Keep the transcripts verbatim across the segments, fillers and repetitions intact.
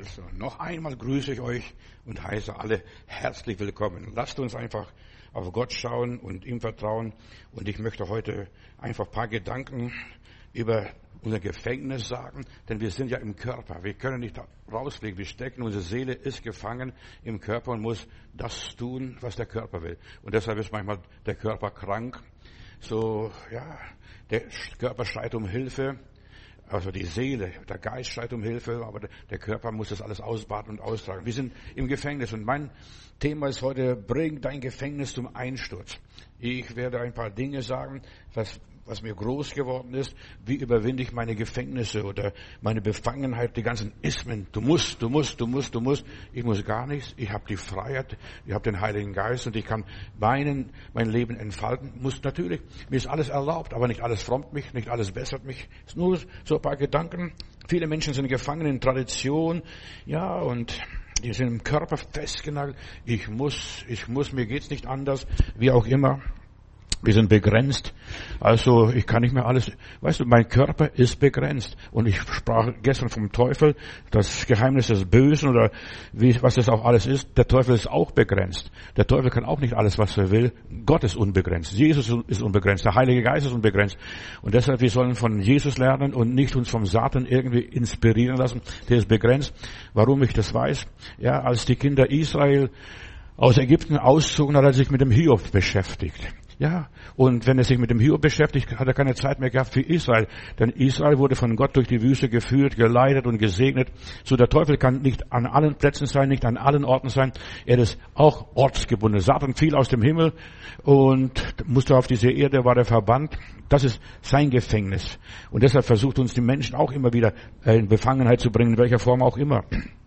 Also, noch einmal grüße ich euch und heiße alle herzlich willkommen. Lasst uns einfach auf Gott schauen und ihm vertrauen. Und ich möchte heute einfach ein paar Gedanken über unser Gefängnis sagen, denn wir sind ja im Körper. Wir können nicht rausfliegen. Wir stecken, unsere Seele ist gefangen im Körper und muss das tun, was der Körper will. Und deshalb ist manchmal der Körper krank. So, ja, der Körper schreit um Hilfe. Also die Seele, der Geist schreit um Hilfe, aber der Körper muss das alles ausbaden und austragen. Wir sind im Gefängnis und mein Thema ist heute, bring dein Gefängnis zum Einsturz. Ich werde ein paar Dinge sagen, was, was mir groß geworden ist. Wie überwinde ich meine Gefängnisse oder meine Befangenheit, die ganzen Ismen. Du musst, du musst, du musst, du musst. Ich muss gar nichts. Ich habe die Freiheit, ich habe den Heiligen Geist und ich kann meinen, mein Leben entfalten. Muss natürlich, mir ist alles erlaubt, aber nicht alles frommt mich, nicht alles bessert mich. Es ist nur so ein paar Gedanken. Viele Menschen sind gefangen in Tradition, ja, und die sind im Körper festgenagelt. Ich muss, ich muss, mir geht's nicht anders, wie auch immer. Wir sind begrenzt. Also ich kann nicht mehr alles, weißt du, mein Körper ist begrenzt. Und ich sprach gestern vom Teufel, das Geheimnis des Bösen oder wie, was das auch alles ist. Der Teufel ist auch begrenzt. Der Teufel kann auch nicht alles, was er will. Gott ist unbegrenzt. Jesus ist unbegrenzt. Der Heilige Geist ist unbegrenzt. Und deshalb, wir sollen von Jesus lernen und nicht uns vom Satan irgendwie inspirieren lassen. Der ist begrenzt. Warum ich das weiß? Ja, als die Kinder Israel aus Ägypten auszogen, hat er sich mit dem Hiob beschäftigt. Ja, und wenn er sich mit dem Hiob beschäftigt, hat er keine Zeit mehr gehabt für Israel. Denn Israel wurde von Gott durch die Wüste geführt, geleitet und gesegnet. So der Teufel kann nicht an allen Plätzen sein, nicht an allen Orten sein. Er ist auch ortsgebunden. Satan fiel aus dem Himmel und musste auf diese Erde, war er verbannt. Das ist sein Gefängnis. Und deshalb versucht uns die Menschen auch immer wieder in Befangenheit zu bringen, in welcher Form auch immer.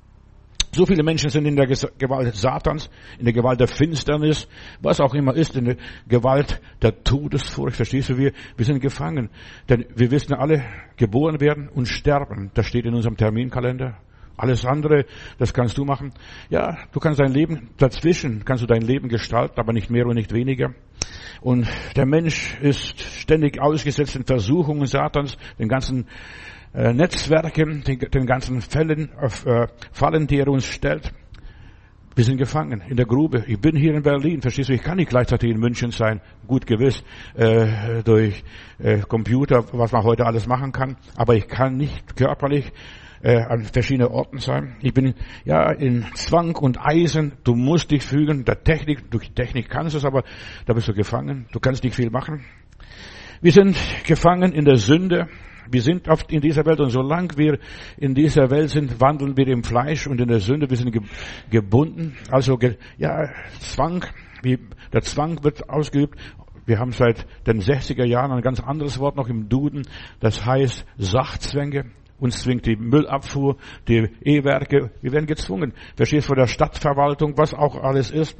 So viele Menschen sind in der Gewalt Satans, in der Gewalt der Finsternis, was auch immer ist, in der Gewalt der Todesfurcht. Verstehst du, wir, wir sind gefangen. Denn wir wissen alle, geboren werden und sterben. Das steht in unserem Terminkalender. Alles andere, das kannst du machen. Ja, du kannst dein Leben, dazwischen kannst du dein Leben gestalten, aber nicht mehr und nicht weniger. Und der Mensch ist ständig ausgesetzt den Versuchungen Satans, den ganzen Netzwerken, den, den ganzen Fällen, äh, Fallen, die er uns stellt. Wir sind gefangen in der Grube. Ich bin hier in Berlin, verstehst du? Ich kann nicht gleichzeitig in München sein. Gut gewiss, äh, durch äh, Computer, was man heute alles machen kann. Aber ich kann nicht körperlich äh, an verschiedenen Orten sein. Ich bin ja in Zwang und Eisen. Du musst dich fügen der Technik. Durch Technik kannst du es, aber da bist du gefangen. Du kannst nicht viel machen. Wir sind gefangen in der Sünde. Wir sind oft in dieser Welt und solange wir in dieser Welt sind, wandeln wir im Fleisch und in der Sünde. Wir sind ge- gebunden. Also, ge- ja, Zwang, wie, der Zwang wird ausgeübt. Wir haben seit den sechziger Jahren ein ganz anderes Wort noch im Duden. Das heißt Sachzwänge. Uns zwingt die Müllabfuhr, die E-Werke. Wir werden gezwungen. Verstehst du, von der Stadtverwaltung, was auch alles ist.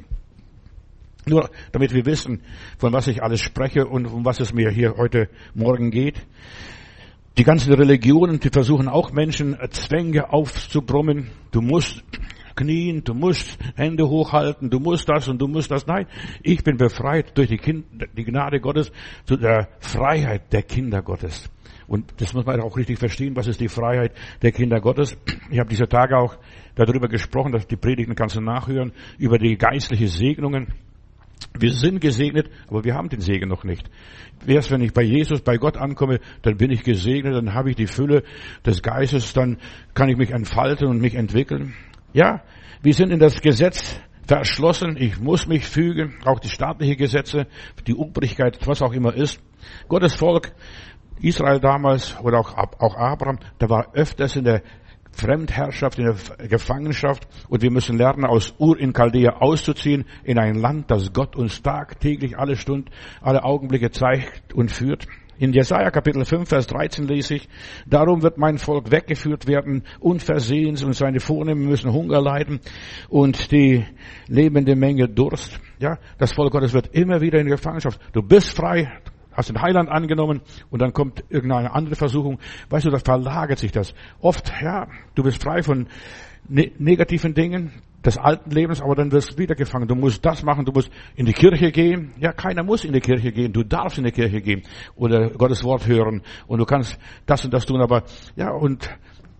Nur damit wir wissen, von was ich alles spreche und um was es mir hier heute Morgen geht. Die ganzen Religionen, die versuchen auch Menschen Zwänge aufzubrummen. Du musst knien, du musst Hände hochhalten, du musst das und du musst das. Nein, ich bin befreit durch die, kind, die Gnade Gottes zu der Freiheit der Kinder Gottes. Und das muss man auch richtig verstehen, was ist die Freiheit der Kinder Gottes. Ich habe diese Tage auch darüber gesprochen, dass die Predigten kannst du nachhören, über die geistlichen Segnungen. Wir sind gesegnet, aber wir haben den Segen noch nicht. Erst wenn ich bei Jesus, bei Gott ankomme, dann bin ich gesegnet, dann habe ich die Fülle des Geistes, dann kann ich mich entfalten und mich entwickeln. Ja, wir sind in das Gesetz verschlossen, ich muss mich fügen, auch die staatlichen Gesetze, die Obrigkeit, was auch immer ist. Gottes Volk, Israel damals oder auch, auch Abraham, da war öfters in der Fremdherrschaft, in der Gefangenschaft. Und wir müssen lernen, aus Ur in Chaldea auszuziehen, in ein Land, das Gott uns tagtäglich alle Stunden, alle Augenblicke zeigt und führt. In Jesaja Kapitel fünf, Vers dreizehn lese ich, darum wird mein Volk weggeführt werden, unversehens, und seine Vornehmen müssen Hunger leiden und die lebende Menge Durst. Ja, das Volk Gottes wird immer wieder in Gefangenschaft. Du bist frei, hast den Heiland angenommen und dann kommt irgendeine andere Versuchung. Weißt du, da verlagert sich das. Oft, ja, du bist frei von ne- negativen Dingen des alten Lebens, aber dann wirst du wieder gefangen. Du musst das machen, du musst in die Kirche gehen. Ja, keiner muss in die Kirche gehen. Du darfst in die Kirche gehen oder Gottes Wort hören und du kannst das und das tun, aber ja, und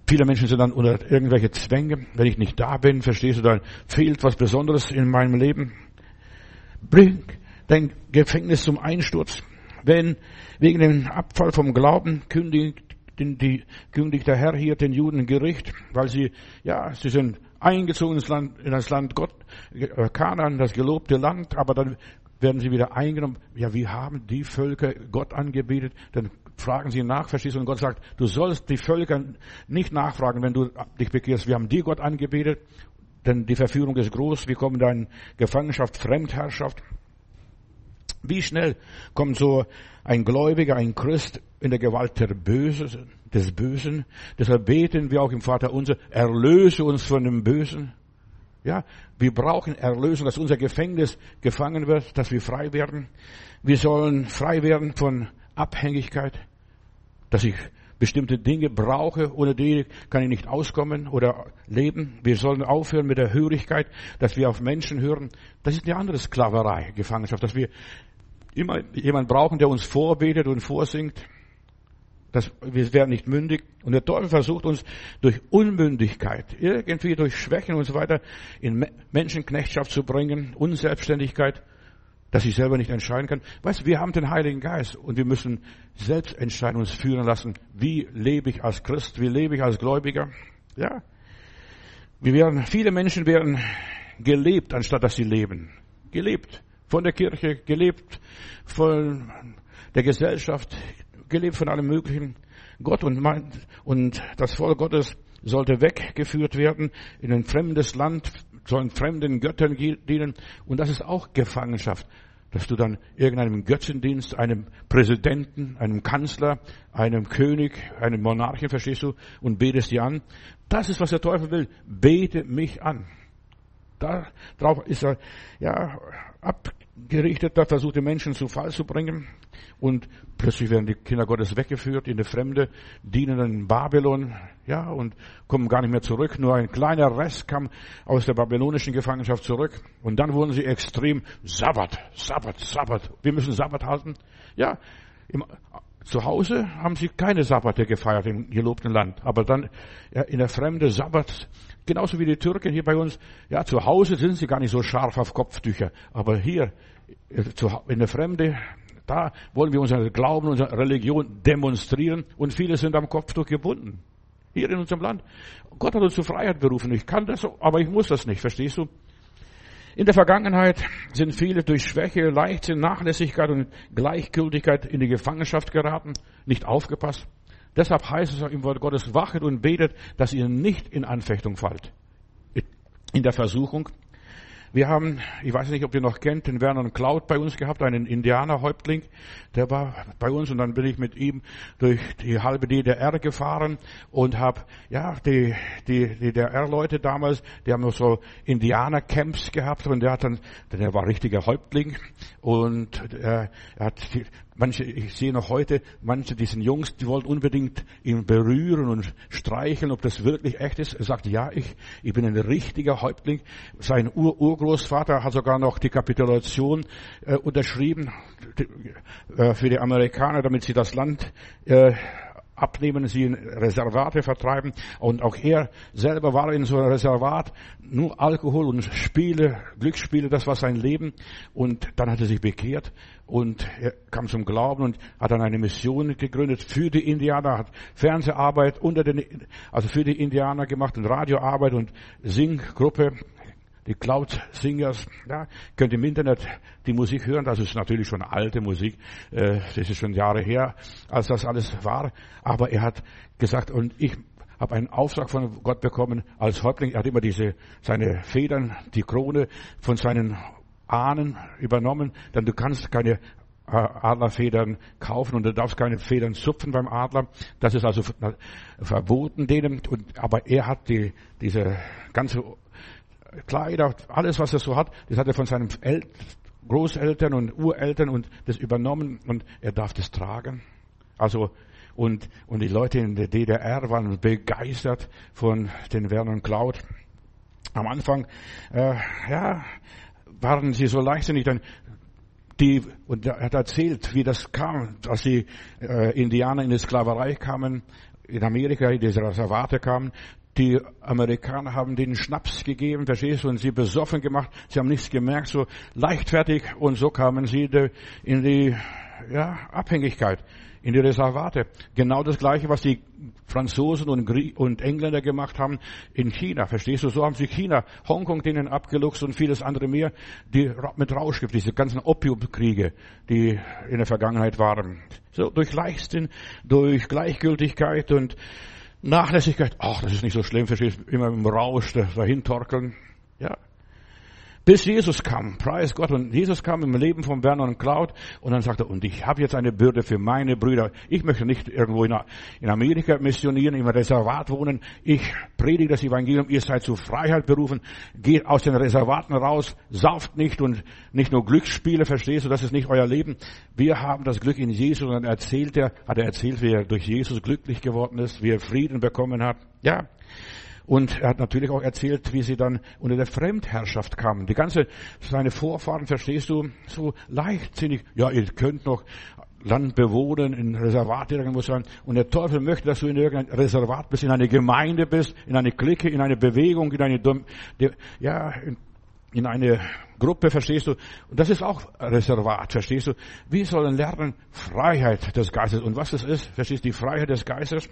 Viele Menschen sind dann unter irgendwelche Zwänge. Wenn ich nicht da bin, verstehst du, dann fehlt was Besonderes in meinem Leben. Bring dein Gefängnis zum Einsturz. Wenn wegen dem Abfall vom Glauben kündigt, die, kündigt der Herr hier den Juden Gericht, weil sie, ja, sie sind eingezogen ins Land, in das Land Gott, Kanaan, das gelobte Land, aber dann werden sie wieder eingenommen. Ja, wie haben die Völker Gott angebetet? Dann fragen sie nach, verstehst du? Und Gott sagt, du sollst die Völker nicht nachfragen, wenn du dich bekehrst. Wir haben die Gott angebetet, denn die Verführung ist groß. Wir kommen da in Gefangenschaft, Fremdherrschaft. Wie schnell kommt so ein Gläubiger, ein Christ in der Gewalt der Böse, des Bösen? Deshalb beten wir auch im Vater unser, erlöse uns von dem Bösen. Ja, wir brauchen Erlösung, dass unser Gefängnis gefangen wird, dass wir frei werden. Wir sollen frei werden von Abhängigkeit, dass ich bestimmte Dinge brauche, ohne die kann ich nicht auskommen oder leben. Wir sollen aufhören mit der Hörigkeit, dass wir auf Menschen hören. Das ist eine andere Sklaverei, Gefangenschaft, dass wir immer jemanden brauchen, der uns vorbetet und vorsingt. Das, wir werden nicht mündig. Und der Teufel versucht uns durch Unmündigkeit, irgendwie durch Schwächen und so weiter, in Menschenknechtschaft zu bringen, Unselbstständigkeit, dass ich selber nicht entscheiden kann. Weißt du, wir haben den Heiligen Geist und wir müssen selbst entscheiden, uns führen lassen. Wie lebe ich als Christ? Wie lebe ich als Gläubiger? Ja. Wir werden, viele Menschen werden gelebt, anstatt dass sie leben. Gelebt. Von der Kirche, gelebt von der Gesellschaft, gelebt von allem Möglichen. Gott und, mein, und das Volk Gottes sollte weggeführt werden in ein fremdes Land, sollen fremden Göttern dienen. Und das ist auch Gefangenschaft, dass du dann irgendeinem Götzendienst, einem Präsidenten, einem Kanzler, einem König, einem Monarchen, verstehst du, und betest dir an. Das ist, was der Teufel will. Bete mich an. Darauf ist er, ja, abgerichtet, da versucht die Menschen zu Fall zu bringen. Und plötzlich werden die Kinder Gottes weggeführt in die Fremde, dienen in Babylon, ja, und kommen gar nicht mehr zurück. Nur ein kleiner Rest kam aus der babylonischen Gefangenschaft zurück. Und dann wurden sie extrem Sabbat, Sabbat, Sabbat. Wir müssen Sabbat halten. Ja, im, zu Hause haben sie keine Sabbate gefeiert im gelobten Land. Aber dann ja, in der Fremde Sabbat, genauso wie die Türken hier bei uns. Ja, zu Hause sind sie gar nicht so scharf auf Kopftücher. Aber hier in der Fremde, da wollen wir unseren Glauben, unsere Religion demonstrieren und viele sind am Kopftuch gebunden. Hier in unserem Land. Gott hat uns zur Freiheit berufen. Ich kann das, aber ich muss das nicht, verstehst du? In der Vergangenheit sind viele durch Schwäche, Leichtsinn, Nachlässigkeit und Gleichgültigkeit in die Gefangenschaft geraten, nicht aufgepasst. Deshalb heißt es im Wort Gottes, wachet und betet, dass ihr nicht in Anfechtung fallt. In der Versuchung. Wir haben, ich weiß nicht, ob ihr noch kennt, den Vernon Cloud bei uns gehabt, einen Indianerhäuptling, der war bei uns und dann bin ich mit ihm durch die halbe D D R gefahren und habe, ja, die, die D D R-Leute damals, die haben noch so Indianercamps gehabt und der hat dann, der war richtiger Häuptling und äh, er hat die, manche, ich sehe noch heute, manche diesen Jungs, die wollten unbedingt ihn berühren und streicheln, ob das wirklich echt ist. Er sagt, ja, ich, ich bin ein richtiger Häuptling. Sein Ur-Urgroßvater hat sogar noch die Kapitulation äh, unterschrieben die, äh, für die Amerikaner, damit sie das Land äh, abnehmen, sie in Reservate vertreiben. Und auch er selber war in so einem Reservat, nur Alkohol und Spiele, Glücksspiele, das war sein Leben. Und dann hat er sich bekehrt und er kam zum Glauben und hat dann eine Mission gegründet für die Indianer, hat Fernseharbeit unter den, also für die Indianer gemacht und Radioarbeit und Singgruppe. Die Cloud Singers, ja, könnt im Internet die Musik hören. Das ist natürlich schon alte Musik. Äh, das ist schon Jahre her, als das alles war. Aber er hat gesagt, und ich habe einen Auftrag von Gott bekommen als Häuptling. Er hat immer diese, seine Federn, die Krone von seinen Ahnen übernommen. Denn du kannst keine Adlerfedern kaufen und du darfst keine Federn zupfen beim Adler. Das ist also verboten denen. Und, aber er hat die, diese ganze Kleider, alles was er so hat, das hat er von seinen El- Großeltern und Ureltern und das übernommen und er darf das tragen. Also und und die Leute in der D D R waren begeistert von den Vernon Cloud. Am Anfang, äh, ja, waren sie so leichtsinnig, dann die und er hat erzählt, wie das kam, dass die äh, Indianer in die Sklaverei kamen. in Amerika in diese Reservate kamen. Die Amerikaner haben denen Schnaps gegeben, verstehst du, und sie besoffen gemacht. Sie haben nichts gemerkt, so leichtfertig. Und so kamen sie in die ja, Abhängigkeit, in die Reservate. Genau das Gleiche, was die Franzosen und, Grie- und Engländer gemacht haben in China. Verstehst du, so haben sie China, Hongkong denen abgeluchst und vieles andere mehr, die mit Rauschgift, diese ganzen Opiumkriege, die in der Vergangenheit waren. So durch Leichtsinn, durch Gleichgültigkeit und Nachlässigkeit. Ach, das ist nicht so schlimm, verstehst du, immer im Rausch dahin torkeln. Ja. Bis Jesus kam, preis Gott. Und Jesus kam im Leben von Werner und Claude und dann sagte er, und ich habe jetzt eine Bürde für meine Brüder. Ich möchte nicht irgendwo in Amerika missionieren, im Reservat wohnen. Ich predige das Evangelium, ihr seid zur Freiheit berufen. Geht aus den Reservaten raus, sauft nicht und nicht nur Glücksspiele, verstehst du, das ist nicht euer Leben. Wir haben das Glück in Jesus. Und dann erzählt er, hat er erzählt, wie er durch Jesus glücklich geworden ist, wie er Frieden bekommen hat. Ja. Und er hat natürlich auch erzählt, wie sie dann unter der Fremdherrschaft kamen. Die ganze, seine Vorfahren, verstehst du, so leichtsinnig. Ja, ihr könnt noch Land bewohnen, in Reservat irgendwo sein. Und der Teufel möchte, dass du in irgendein Reservat bist, in eine Gemeinde bist, in eine Clique, in eine Bewegung, in eine, ja, in, in eine Gruppe, verstehst du. Und das ist auch Reservat, verstehst du. Wir sollen lernen, Freiheit des Geistes. Und was das ist, verstehst du, die Freiheit des Geistes.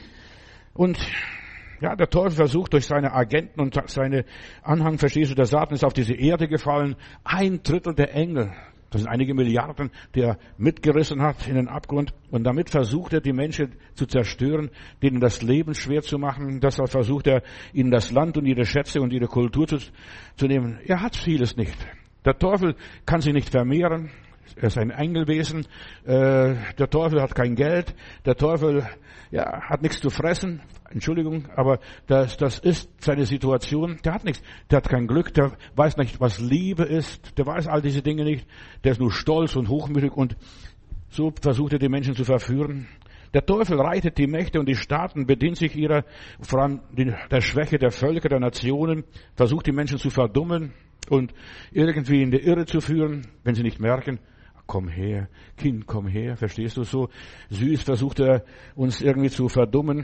Und ja, der Teufel versucht durch seine Agenten und seine Anhang, verstehst du, der Satan ist auf diese Erde gefallen. Ein Drittel der Engel, das sind einige Milliarden, die er mitgerissen hat in den Abgrund. Und damit versucht er, die Menschen zu zerstören, denen das Leben schwer zu machen. Deshalb versucht er, ihnen das Land und ihre Schätze und ihre Kultur zu, zu nehmen. Er hat vieles nicht. Der Teufel kann sich nicht vermehren. Er ist ein Engelwesen. Äh, der Teufel hat kein Geld. Der Teufel ja, hat nichts zu fressen. Entschuldigung, aber das, das ist seine Situation. Der hat nichts. Der hat kein Glück. Der weiß nicht, was Liebe ist. Der weiß all diese Dinge nicht. Der ist nur stolz und hochmütig und so versucht er, die Menschen zu verführen. Der Teufel reitet die Mächte und die Staaten, bedient sich ihrer, vor allem der Schwäche der Völker, der Nationen, versucht die Menschen zu verdummen und irgendwie in die Irre zu führen, wenn sie nicht merken, komm her, Kind, komm her, verstehst du, so süß versucht er uns irgendwie zu verdummen.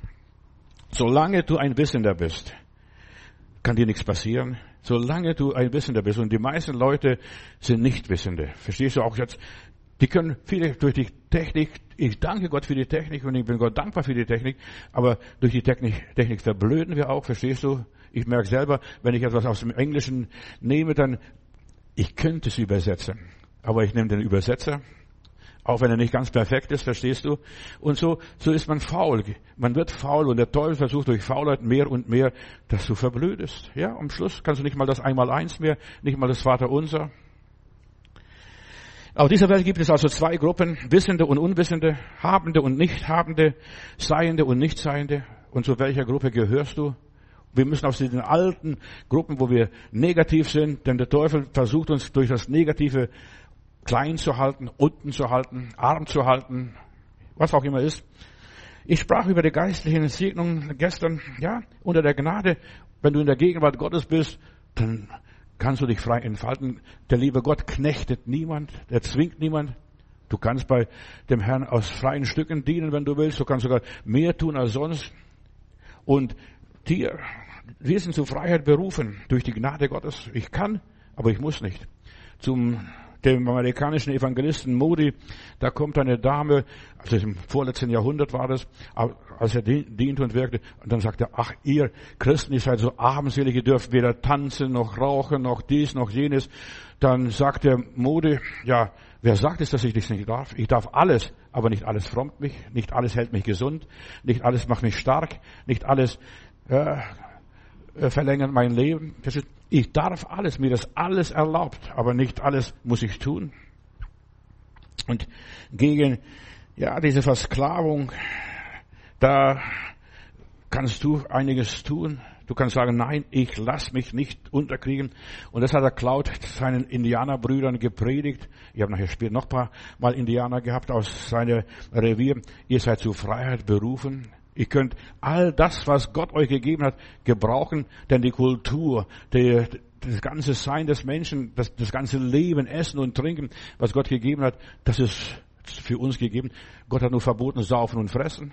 Solange du ein Wissender bist, kann dir nichts passieren. Solange du ein Wissender bist. Und die meisten Leute sind nicht Wissende. Verstehst du auch jetzt? Die können viele durch die Technik, ich danke Gott für die Technik und ich bin Gott dankbar für die Technik, aber durch die Technik, Technik verblöden wir auch, verstehst du? Ich merke selber, wenn ich etwas aus dem Englischen nehme, dann, ich könnte es übersetzen, aber ich nehme den Übersetzer, auch wenn er nicht ganz perfekt ist, verstehst du? Und so, so ist man faul. Man wird faul und der Teufel versucht durch Faulheit mehr und mehr, dass du verblödest. Ja, am Schluss kannst du nicht mal das Einmaleins mehr, nicht mal das Vaterunser. Auf dieser Welt gibt es also zwei Gruppen, Wissende und Unwissende, Habende und Nichthabende, Seiende und Nichtseiende. Und zu welcher Gruppe gehörst du? Wir müssen aus diesen alten Gruppen, wo wir negativ sind, denn der Teufel versucht uns durch das Negative klein zu halten, unten zu halten, arm zu halten, was auch immer ist. Ich sprach über die geistlichen Segnungen gestern, ja, unter der Gnade. Wenn du in der Gegenwart Gottes bist, dann kannst du dich frei entfalten. Der liebe Gott knechtet niemand, der zwingt niemand. Du kannst bei dem Herrn aus freien Stücken dienen, wenn du willst. Du kannst sogar mehr tun als sonst. Und dir, wir sind zur Freiheit berufen durch die Gnade Gottes. Ich kann, aber ich muss nicht. Zum dem amerikanischen Evangelisten Moody, da kommt eine Dame, also im vorletzten Jahrhundert war das, als er diente und wirkte, und dann sagt er, ach ihr Christen, ihr seid so armselig, ihr dürft weder tanzen, noch rauchen, noch dies, noch jenes. Dann sagt der Moody, ja, wer sagt es, dass ich das nicht darf? Ich darf alles, aber nicht alles frommt mich, nicht alles hält mich gesund, nicht alles macht mich stark, nicht alles äh, verlängert mein Leben. Das ist, ich darf alles, mir das alles erlaubt, aber nicht alles muss ich tun. Und gegen, ja, diese Versklavung, da kannst du einiges tun. Du kannst sagen, nein, ich lass mich nicht unterkriegen. Und das hat der Claude seinen Indianerbrüdern gepredigt. Ich habe nachher später noch ein paar Mal Indianer gehabt aus seinem Revier. Ihr seid zur Freiheit berufen. Ihr könnt all das, was Gott euch gegeben hat, gebrauchen, denn die Kultur, die, das ganze Sein des Menschen, das, das ganze Leben, Essen und Trinken, was Gott gegeben hat, das ist für uns gegeben. Gott hat nur verboten, saufen und fressen.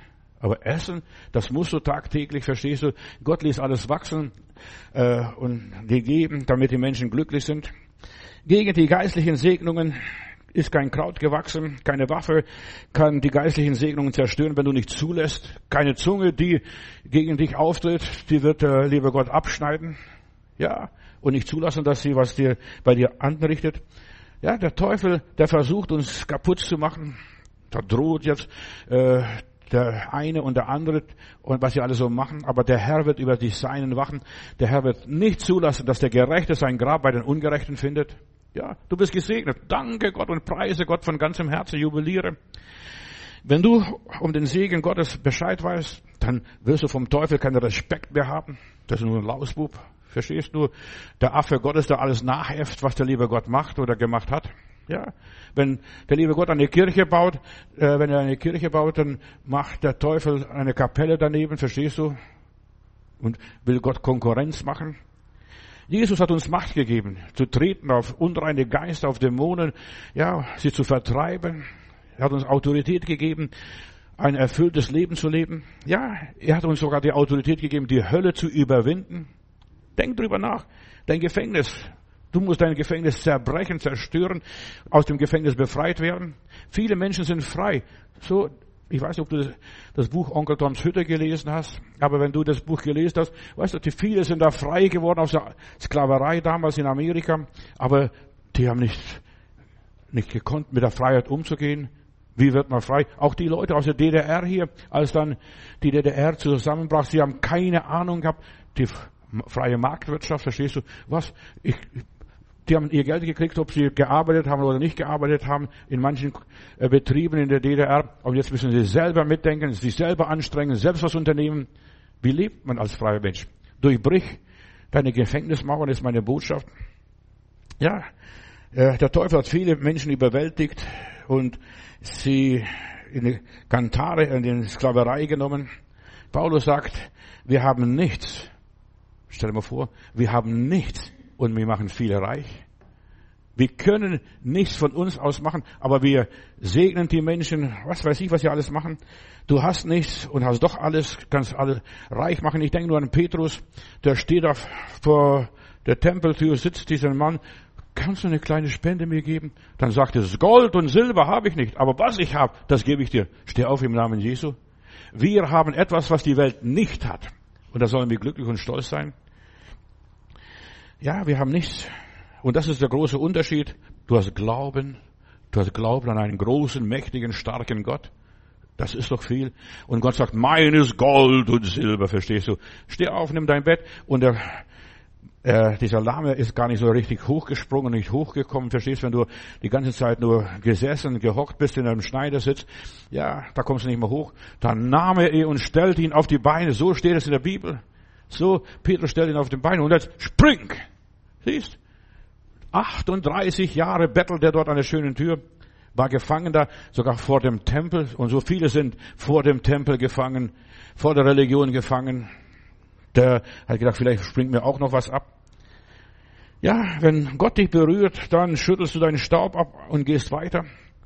Aber Essen, das musst du tagtäglich, verstehst du? Gott ließ alles wachsen äh, und dir geben, damit die Menschen glücklich sind. Gegen die geistlichen Segnungen ist kein Kraut gewachsen, keine Waffe kann die geistlichen Segnungen zerstören, wenn du nicht zulässt. Keine Zunge, die gegen dich auftritt, die wird der liebe Gott abschneiden. Ja, und nicht zulassen, dass sie was dir bei dir anrichtet. Ja, der Teufel, der versucht uns kaputt zu machen. Da droht jetzt äh, der eine und der andere und was sie alle so machen. Aber der Herr wird über die Seinen wachen. Der Herr wird nicht zulassen, dass der Gerechte sein Grab bei den Ungerechten findet. Ja, du bist gesegnet. Danke Gott und preise Gott von ganzem Herzen, jubiliere. Wenn du um den Segen Gottes Bescheid weißt, dann wirst du vom Teufel keinen Respekt mehr haben. Das ist nur ein Lausbub. Verstehst du? Der Affe Gottes, der alles nachäfft, was der liebe Gott macht oder gemacht hat. Ja, wenn der liebe Gott eine Kirche baut, äh, wenn er eine Kirche baut, dann macht der Teufel eine Kapelle daneben, verstehst du? Und will Gott Konkurrenz machen. Jesus hat uns Macht gegeben, zu treten auf unreine Geister, auf Dämonen, ja, sie zu vertreiben. Er hat uns Autorität gegeben, ein erfülltes Leben zu leben. Ja, er hat uns sogar die Autorität gegeben, die Hölle zu überwinden. Denk drüber nach. Dein Gefängnis. Du musst dein Gefängnis zerbrechen, zerstören, aus dem Gefängnis befreit werden. Viele Menschen sind frei. So, ich weiß nicht, ob du das Buch Onkel Toms Hütte gelesen hast, aber wenn du das Buch gelesen hast, weißt du, die viele sind da frei geworden aus der Sklaverei damals in Amerika, aber die haben nicht, nicht gekonnt, mit der Freiheit umzugehen. Wie wird man frei? Auch die Leute aus der D D R hier, als dann die D D R zusammenbrach, sie haben keine Ahnung gehabt, die freie Marktwirtschaft, verstehst du? Was? Ich, die haben ihr Geld gekriegt, ob sie gearbeitet haben oder nicht gearbeitet haben, in manchen äh, Betrieben in der D D R. Und jetzt müssen sie selber mitdenken, sich selber anstrengen, selbst was unternehmen. Wie lebt man als freier Mensch? Durchbrich deine Gefängnismauern, ist meine Botschaft. Ja, äh, der Teufel hat viele Menschen überwältigt und sie in die Kantare, in die Sklaverei genommen. Paulus sagt, wir haben nichts. Stell dir mal vor, wir haben nichts und wir machen viele reich. Wir können nichts von uns aus machen, aber wir segnen die Menschen, was weiß ich, was sie alles machen. Du hast nichts und hast doch alles, kannst alle reich machen. Ich denke nur an Petrus, der steht auf vor der Tempeltür, sitzt dieser Mann. Kannst du eine kleine Spende mir geben? Dann sagt er, Gold und Silber habe ich nicht, aber was ich habe, das gebe ich dir. Steh auf im Namen Jesu. Wir haben etwas, was die Welt nicht hat. Und da sollen wir glücklich und stolz sein. Ja, wir haben nichts. Und das ist der große Unterschied. Du hast Glauben. Du hast Glauben an einen großen, mächtigen, starken Gott. Das ist doch viel. Und Gott sagt, mein ist Gold und Silber, verstehst du? Steh auf, nimm dein Bett. Und der, äh, dieser Lahme ist gar nicht so richtig hochgesprungen, nicht hochgekommen, verstehst du? Wenn du die ganze Zeit nur gesessen, gehockt bist in einem Schneidersitz, ja, da kommst du nicht mehr hoch. Dann nahm er ihn und stellte ihn auf die Beine. So steht es in der Bibel. So, Petrus stellt ihn auf die Beine und jetzt spring! Siehst? achtunddreißig Jahre bettelt er dort an der schönen Tür, war gefangen da, sogar vor dem Tempel. Und so viele sind vor dem Tempel gefangen, vor der Religion gefangen. Der hat gedacht, vielleicht springt mir auch noch was ab. Ja, wenn Gott dich berührt, dann schüttelst du deinen Staub ab und gehst weiter.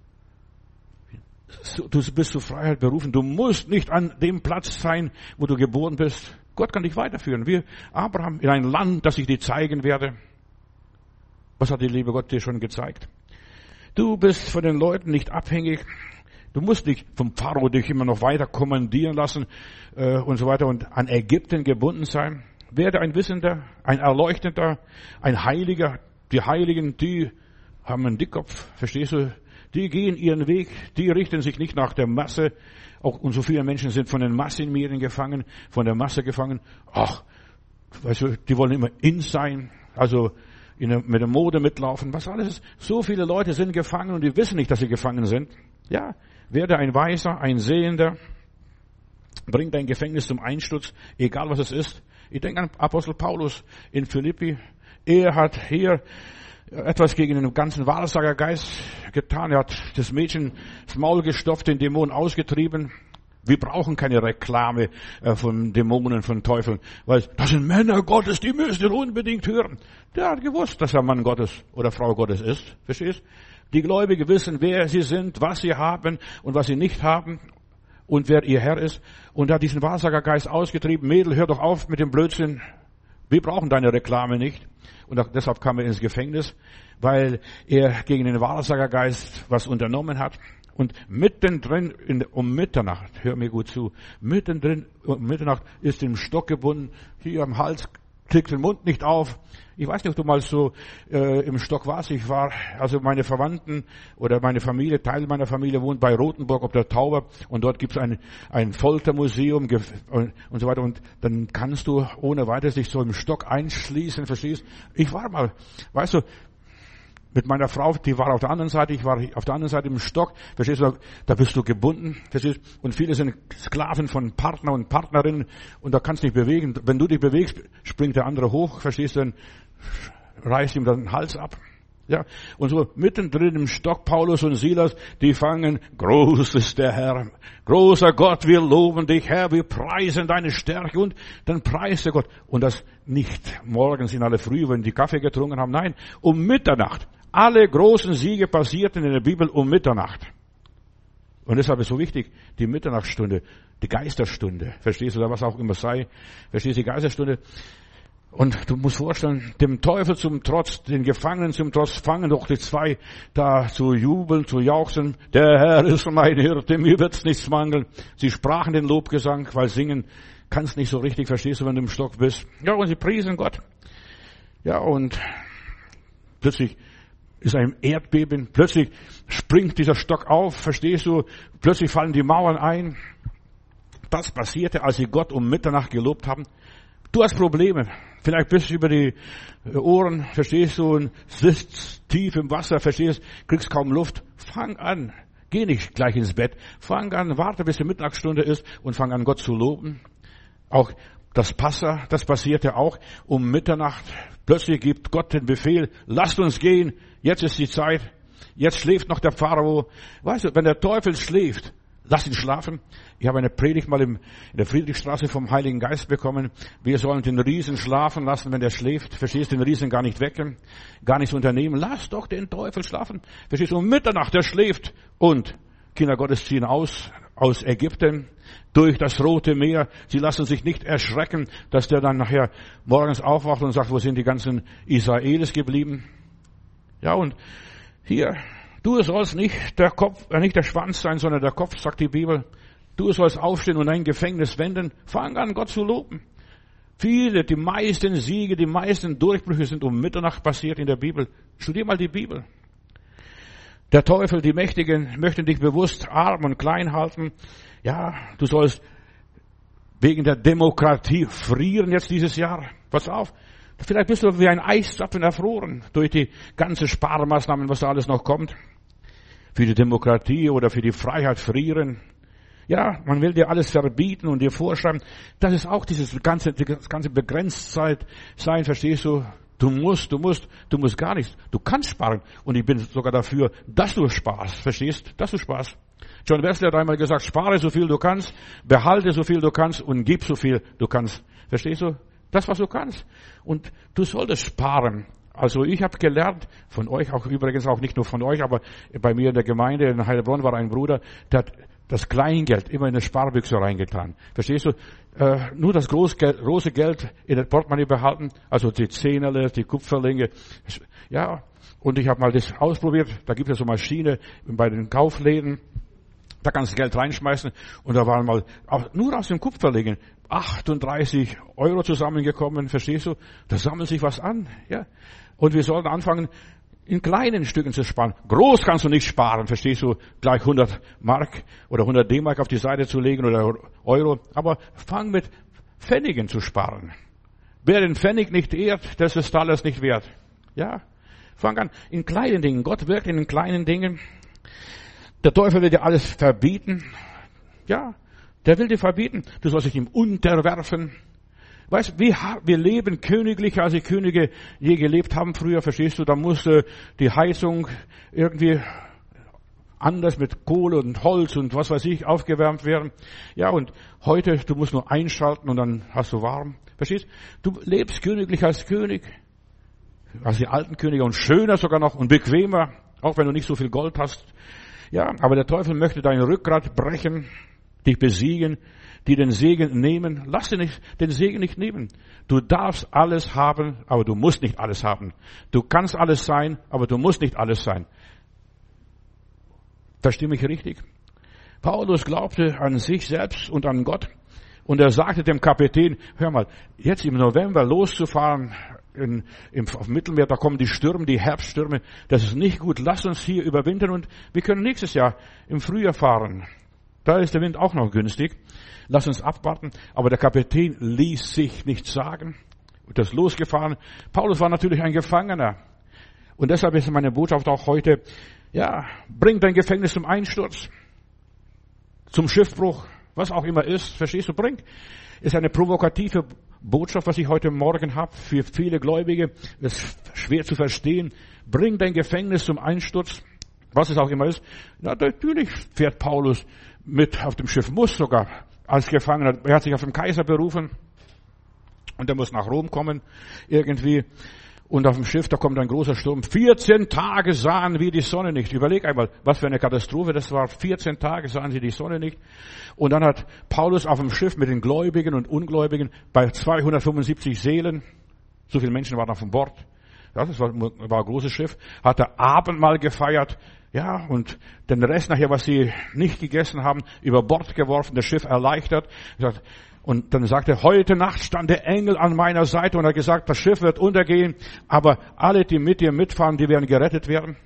Du bist zur Freiheit berufen. Du musst nicht an dem Platz sein, wo du geboren bist. Gott kann dich weiterführen. Wir, Abraham, in ein Land, das ich dir zeigen werde. Was hat der liebe Gott dir schon gezeigt? Du bist von den Leuten nicht abhängig. Du musst nicht vom Pharao dich immer noch weiter kommandieren lassen äh, und so weiter und an Ägypten gebunden sein. Werde ein Wissender, ein Erleuchtender, ein Heiliger. Die Heiligen, die haben einen Dickkopf, verstehst du? Die gehen ihren Weg, die richten sich nicht nach der Masse. Auch, und so viele Menschen sind von den Massenmedien gefangen, von der Masse gefangen. Ach, weißt du, die wollen immer in sein, also in der, mit der Mode mitlaufen, was alles. So viele Leute sind gefangen und die wissen nicht, dass sie gefangen sind. Ja, werde ein Weiser, ein Sehender, bring dein Gefängnis zum Einsturz, egal was es ist. Ich denke an Apostel Paulus in Philippi. Er hat hier etwas gegen den ganzen Wahrsagergeist getan. Er hat das Mädchen das Maul gestopft, den Dämon ausgetrieben. Wir brauchen keine Reklame von Dämonen, von Teufeln, weil das sind Männer Gottes, die müssen ihr unbedingt hören. Der hat gewusst, dass er Mann Gottes oder Frau Gottes ist. Verstehst? Die Gläubigen wissen, wer sie sind, was sie haben und was sie nicht haben. und wer ihr Herr ist. Und er hat diesen Wahrsagergeist ausgetrieben. Mädel, hör doch auf mit dem Blödsinn. Wir brauchen deine Reklame nicht. Und auch deshalb kam er ins Gefängnis, weil er gegen den Wahrsagergeist was unternommen hat. Und mittendrin, in, um Mitternacht, hör mir gut zu, mittendrin um Mitternacht ist im Stock gebunden, hier am Hals, kriegt den Mund nicht auf. Ich weiß nicht, ob du mal so äh, im Stock warst. Ich war, also meine Verwandten oder meine Familie, Teil meiner Familie wohnt bei Rothenburg auf der Tauber und dort gibt's ein, ein Foltermuseum und, und so weiter. Und dann kannst du ohne weiteres dich so im Stock einschließen, verstehst? Ich war mal, weißt du, mit meiner Frau, die war auf der anderen Seite, ich war auf der anderen Seite im Stock, verstehst du, da bist du gebunden, verstehst du, und viele sind Sklaven von Partner und Partnerinnen und da kannst du dich bewegen. Wenn du dich bewegst, springt der andere hoch, verstehst du, dann reißt ihm den Hals ab. Ja, und so mittendrin im Stock Paulus und Silas, die fangen, groß ist der Herr, großer Gott, wir loben dich, Herr, wir preisen deine Stärke und dann preist der Gott. Und das nicht morgens in aller Früh, wenn die Kaffee getrunken haben, nein, um Mitternacht. Alle großen Siege passierten in der Bibel um Mitternacht. Und deshalb ist so wichtig, die Mitternachtsstunde, die Geisterstunde, verstehst du, oder was auch immer sei, verstehst du, die Geisterstunde. Und du musst vorstellen, dem Teufel zum Trotz, den Gefangenen zum Trotz, fangen doch die zwei da zu jubeln, zu jauchzen. Der Herr ist mein Hirte, mir wird's nichts mangeln. Sie sprachen den Lobgesang, weil singen kannst nicht so richtig, verstehst du, wenn du im Stock bist. Ja, und sie priesen Gott. Ja, und plötzlich ist ein Erdbeben, plötzlich springt dieser Stock auf, verstehst du, plötzlich fallen die Mauern ein. Das passierte, als sie Gott um Mitternacht gelobt haben. Du hast Probleme, vielleicht bist du über die Ohren, verstehst du, und sitzt tief im Wasser, verstehst, kriegst kaum Luft. Fang an, geh nicht gleich ins Bett, fang an, warte bis die Mittagsstunde ist und fang an, Gott zu loben. Auch das Passa, das passierte auch um Mitternacht. Plötzlich gibt Gott den Befehl, lasst uns gehen, jetzt ist die Zeit, jetzt schläft noch der Pharao. Weißt du, wenn der Teufel schläft, lass ihn schlafen. Ich habe eine Predigt mal in der Friedrichstraße vom Heiligen Geist bekommen. Wir sollen den Riesen schlafen lassen, wenn der schläft. Verstehst du, den Riesen gar nicht wecken, gar nichts unternehmen. Lass doch den Teufel schlafen. Verstehst du, um Mitternacht, der schläft. Und Kinder Gottes ziehen aus, aus Ägypten, durch das Rote Meer. Sie lassen sich nicht erschrecken, dass der dann nachher morgens aufwacht und sagt, wo sind die ganzen Israelis geblieben? Ja, und hier, du sollst nicht der Kopf, äh, nicht der Schwanz sein, sondern der Kopf, sagt die Bibel. Du sollst aufstehen und dein Gefängnis wenden. Fang an, Gott zu loben. Viele, die meisten Siege, die meisten Durchbrüche sind um Mitternacht passiert in der Bibel. Studier mal die Bibel. Der Teufel, die Mächtigen, möchten dich bewusst arm und klein halten. Ja, du sollst wegen der Demokratie frieren jetzt dieses Jahr. Pass auf. Vielleicht bist du wie ein Eiszapfen erfroren durch die ganzen Sparmaßnahmen, was da alles noch kommt. Für die Demokratie oder für die Freiheit frieren. Ja, man will dir alles verbieten und dir vorschreiben. Das ist auch dieses ganze, das ganze Begrenztheit sein, verstehst du? Du musst, du musst, du musst gar nichts. Du kannst sparen. Und ich bin sogar dafür, dass du sparst. Verstehst? Dass du sparst. John Wesley hat einmal gesagt, spare so viel du kannst, behalte so viel du kannst und gib so viel du kannst. Verstehst du? Das, was du kannst. Und du solltest sparen. Also ich habe gelernt, von euch, auch übrigens auch nicht nur von euch, aber bei mir in der Gemeinde in Heilbronn war ein Bruder, der hat das Kleingeld immer in eine Sparbüchse reingetan. Verstehst du? Äh, nur das Großgeld, große Geld in der Portemonnaie behalten, also die Zehnerle, die Kupferlinge. Ja, und ich habe mal das ausprobiert. Da gibt es so Maschine bei den Kaufläden. Da kannst du Geld reinschmeißen. Und da waren mal auch nur aus dem Kupferlingen achtunddreißig Euro zusammengekommen. Verstehst du? Da sammelt sich was an. Ja. Und wir sollten anfangen, in kleinen Stücken zu sparen. Groß kannst du nicht sparen, verstehst du? Gleich hundert Mark oder hundert D-Mark auf die Seite zu legen oder Euro. Aber fang mit Pfennigen zu sparen. Wer den Pfennig nicht ehrt, das ist alles nicht wert. Ja, fang an in kleinen Dingen. Gott wirkt in den kleinen Dingen. Der Teufel will dir alles verbieten. Ja, der will dir verbieten. Du sollst dich ihm unterwerfen. Weißt du, wir, wir leben königlicher, als die Könige je gelebt haben früher, verstehst du? Da musste die Heizung irgendwie anders mit Kohle und Holz und was weiß ich aufgewärmt werden. Ja, und heute, du musst nur einschalten und dann hast du warm. Verstehst du? Du lebst königlicher als König, als die alten Könige und schöner sogar noch und bequemer, auch wenn du nicht so viel Gold hast. Ja, aber der Teufel möchte dein Rückgrat brechen. dich besiegen, die den Segen nehmen. Lass dir nicht, den Segen nicht nehmen. Du darfst alles haben, aber du musst nicht alles haben. Du kannst alles sein, aber du musst nicht alles sein. Versteh mich richtig? Paulus glaubte an sich selbst und an Gott. Und er sagte dem Kapitän, hör mal, jetzt im November loszufahren in, im, auf dem Mittelmeer, da kommen die Stürme, die Herbststürme, das ist nicht gut. Lass uns hier überwintern und wir können nächstes Jahr im Frühjahr fahren. Da ist der Wind auch noch günstig. Lass uns abwarten. Aber der Kapitän ließ sich nichts sagen und ist losgefahren. Paulus war natürlich ein Gefangener. Und deshalb ist meine Botschaft auch heute, ja, bring dein Gefängnis zum Einsturz, zum Schiffbruch, was auch immer ist, verstehst du, bring. Ist eine provokative Botschaft, was ich heute Morgen habe, für viele Gläubige. Das ist schwer zu verstehen. Bring dein Gefängnis zum Einsturz, was es auch immer ist. Na, natürlich fährt Paulus mit auf dem Schiff, muss sogar als Gefangener. Er hat sich auf den Kaiser berufen und er muss nach Rom kommen irgendwie. Und auf dem Schiff, da kommt ein großer Sturm. vierzehn Tage sahen wir die Sonne nicht. Überleg einmal, was für eine Katastrophe das war. vierzehn Tage sahen sie die Sonne nicht. Und dann hat Paulus auf dem Schiff mit den Gläubigen und Ungläubigen bei zweihundertfünfundsiebzig Seelen, so viele Menschen waren auf dem Bord, ja, das war, war ein großes Schiff, hat er Abendmahl gefeiert, ja, und den Rest nachher, was sie nicht gegessen haben, über Bord geworfen, das Schiff erleichtert. Und dann sagte er, heute Nacht stand der Engel an meiner Seite und hat gesagt, das Schiff wird untergehen, aber alle, die mit dir mitfahren, die werden gerettet werden.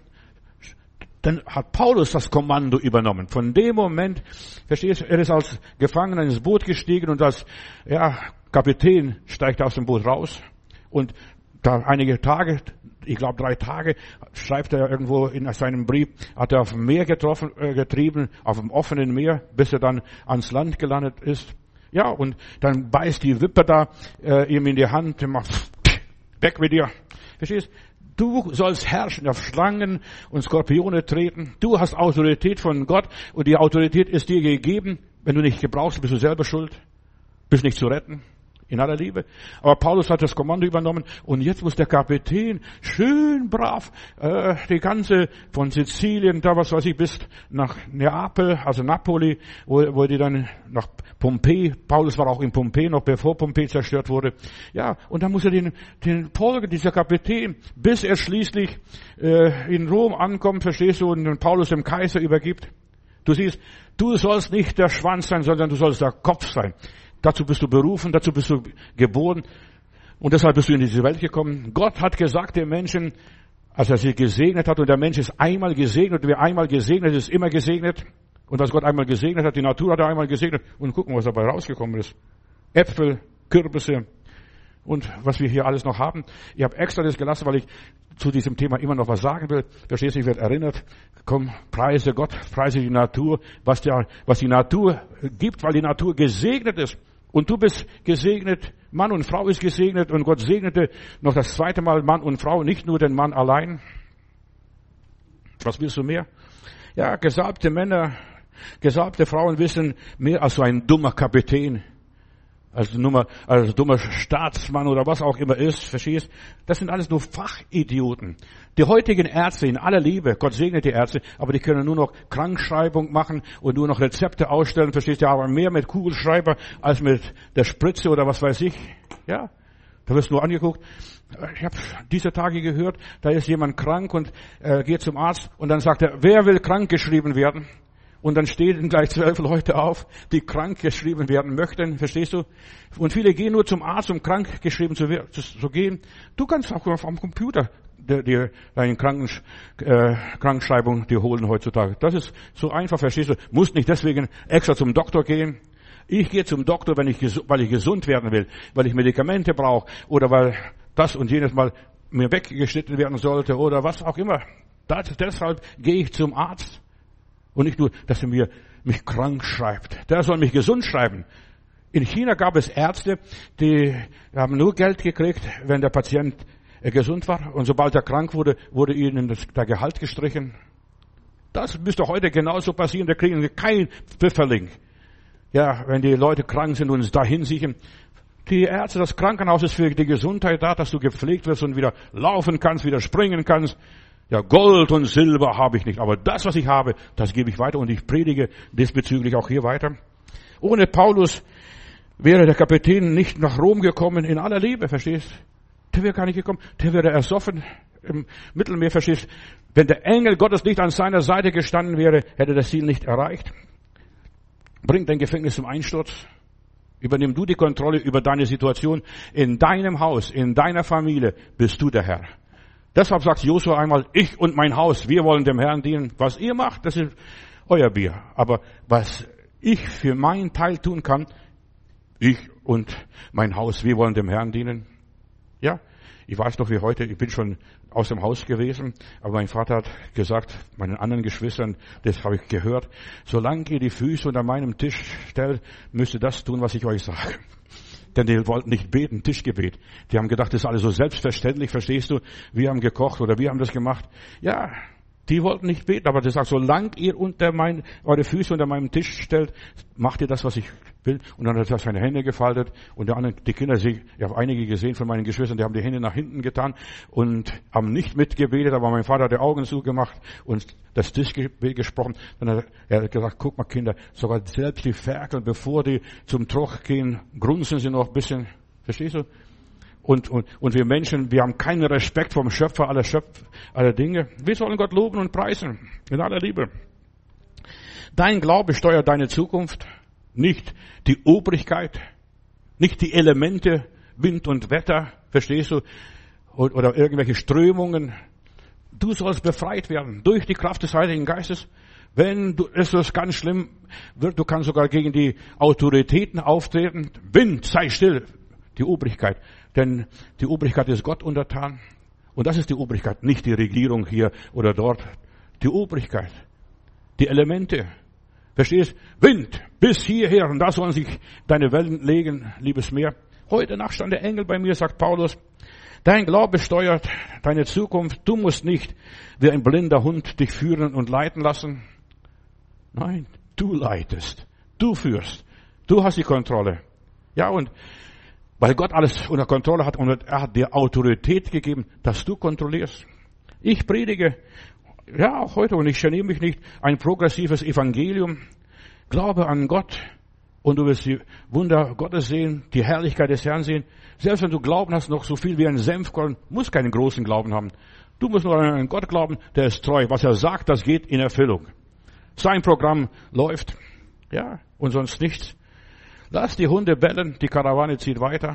Dann hat Paulus das Kommando übernommen. Von dem Moment, verstehst du, er ist als Gefangener ins Boot gestiegen und als, ja, Kapitän steigt aus dem Boot raus. Und da einige Tage, ich glaube drei Tage, schreibt er irgendwo in seinem Brief, hat er auf dem Meer getroffen, äh, getrieben, auf dem offenen Meer, bis er dann ans Land gelandet ist. Ja, und dann beißt die Wippe da äh, ihm in die Hand, macht weg mit dir. Verstehst? Du sollst herrschen, auf Schlangen und Skorpione treten. Du hast Autorität von Gott und die Autorität ist dir gegeben. Wenn du nicht gebrauchst, bist du selber schuld. Bist nicht zu retten. In aller Liebe. Aber Paulus hat das Kommando übernommen und jetzt muss der Kapitän schön brav äh, die ganze von Sizilien, da was weiß ich, bis nach Neapel, also Napoli, wo, wo die dann nach Pompeji, Paulus war auch in Pompeji, noch bevor Pompeji zerstört wurde. Ja, und dann muss er den, den folgen, dieser Kapitän, bis er schließlich äh, in Rom ankommt, verstehst du, und Paulus dem Kaiser übergibt. Du siehst, du sollst nicht der Schwanz sein, sondern du sollst der Kopf sein. Dazu bist du berufen, dazu bist du geboren und deshalb bist du in diese Welt gekommen. Gott hat gesagt den Menschen, als er sie gesegnet hat, und der Mensch ist einmal gesegnet, wer einmal gesegnet ist, immer gesegnet. Und was Gott einmal gesegnet hat, die Natur hat er einmal gesegnet. Und gucken, was dabei rausgekommen ist. Äpfel, Kürbisse und was wir hier alles noch haben. Ich habe extra das gelassen, weil ich zu diesem Thema immer noch was sagen will. Verstehst du, ich werde erinnert. Komm, preise Gott, preise die Natur, was, der, was die Natur gibt, weil die Natur gesegnet ist. Und du bist gesegnet, Mann und Frau ist gesegnet und Gott segnete noch das zweite Mal Mann und Frau, nicht nur den Mann allein. Was willst du mehr? Ja, gesalbte Männer, gesalbte Frauen wissen mehr als so ein dummer Kapitän, als dummer, als dummer Staatsmann oder was auch immer ist, verstehst? Das sind alles nur Fachidioten. Die heutigen Ärzte in aller Liebe, Gott segnet die Ärzte, aber die können nur noch Krankschreibung machen und nur noch Rezepte ausstellen, verstehst du? Aber mehr mit Kugelschreiber als mit der Spritze oder was weiß ich. Ja, da wirst du nur angeguckt. Ich habe diese Tage gehört, da ist jemand krank und äh, geht zum Arzt und dann sagt er, wer will krank geschrieben werden? Und dann stehen gleich zwölf Leute auf, die krank geschrieben werden möchten, verstehst du? Und viele gehen nur zum Arzt, um krank geschrieben zu, zu, zu gehen. Du kannst auch am Computer dir deine Krankensch äh, Krankschreibung dir holen heutzutage. Das ist so einfach, verstehst du? Musst nicht deswegen extra zum Doktor gehen. Ich gehe zum Doktor, wenn ich weil ich gesund werden will, weil ich Medikamente brauche oder weil das und jenes Mal mir weggeschnitten werden sollte oder was auch immer. Das, deshalb gehe ich zum Arzt. Und nicht nur, dass er mir, mich krank schreibt. Der soll mich gesund schreiben. In China gab es Ärzte, die haben nur Geld gekriegt, wenn der Patient gesund war. Und sobald er krank wurde, wurde ihnen das, der Gehalt gestrichen. Das müsste heute genauso passieren. Da kriegen sie kein Pfifferling. Ja, wenn die Leute krank sind und es dahin sichern. Die Ärzte, das Krankenhaus ist für die Gesundheit da, dass du gepflegt wirst und wieder laufen kannst, wieder springen kannst. Ja, Gold und Silber habe ich nicht, aber das, was ich habe, das gebe ich weiter und ich predige diesbezüglich auch hier weiter. Ohne Paulus wäre der Kapitän nicht nach Rom gekommen in aller Liebe, verstehst? Der wäre gar nicht gekommen. Der wäre ersoffen im Mittelmeer, verstehst? Wenn der Engel Gottes nicht an seiner Seite gestanden wäre, hätte das Ziel nicht erreicht. Bring dein Gefängnis zum Einsturz. Übernimm du die Kontrolle über deine Situation. In deinem Haus, in deiner Familie bist du der Herr. Deshalb sagt Josua einmal, ich und mein Haus, wir wollen dem Herrn dienen. Was ihr macht, das ist euer Bier. Aber was ich für meinen Teil tun kann, ich und mein Haus, wir wollen dem Herrn dienen. Ja, ich weiß noch wie heute, ich bin schon aus dem Haus gewesen, aber mein Vater hat gesagt, meinen anderen Geschwistern, das habe ich gehört, solange ihr die Füße unter meinem Tisch stellt, müsst ihr das tun, was ich euch sage. Denn die wollten nicht beten, Tischgebet. Die haben gedacht, das ist alles so selbstverständlich, verstehst du? Wir haben gekocht oder wir haben das gemacht. Ja, die wollten nicht beten, aber der sagt, solange ihr unter mein, eure Füße unter meinem Tisch stellt, macht ihr das, was ich will. Und dann hat er seine Hände gefaltet und der andere, die Kinder, ich habe einige gesehen von meinen Geschwistern, die haben die Hände nach hinten getan und haben nicht mitgebetet, aber mein Vater hat die Augen zugemacht und das Tischgebet gesprochen. Dann hat er gesagt, guck mal Kinder, sogar selbst die Ferkel, bevor die zum Troch gehen, grunzen sie noch ein bisschen, verstehst du? Und, und, und wir Menschen, wir haben keinen Respekt vom Schöpfer aller Schöpfer, aller Dinge. Wir sollen Gott loben und preisen. In aller Liebe. Dein Glaube steuert deine Zukunft. Nicht die Obrigkeit. Nicht die Elemente, Wind und Wetter. Verstehst du? Oder irgendwelche Strömungen. Du sollst befreit werden. Durch die Kraft des Heiligen Geistes. Wenn du, es ist ganz schlimm wird, du kannst sogar gegen die Autoritäten auftreten. Wind, sei still. Die Obrigkeit. Denn die Obrigkeit ist Gott untertan. Und das ist die Obrigkeit, nicht die Regierung hier oder dort. Die Obrigkeit. Die Elemente. Verstehst? Wind bis hierher und da sollen sich deine Wellen legen, liebes Meer. Heute Nacht stand der Engel bei mir, sagt Paulus. Dein Glaube steuert deine Zukunft. Du musst nicht wie ein blinder Hund dich führen und leiten lassen. Nein, du leitest. Du führst. Du hast die Kontrolle. Ja, und weil Gott alles unter Kontrolle hat und er hat dir Autorität gegeben, dass du kontrollierst. Ich predige, ja auch heute, und ich geniere mich nicht, ein progressives Evangelium. Glaube an Gott und du wirst die Wunder Gottes sehen, die Herrlichkeit des Herrn sehen. Selbst wenn du Glauben hast, noch so viel wie ein Senfkorn, musst keinen großen Glauben haben. Du musst nur an einen Gott glauben, der ist treu. Was er sagt, das geht in Erfüllung. Sein Programm läuft, ja, und sonst nichts. Lass die Hunde bellen, die Karawane zieht weiter.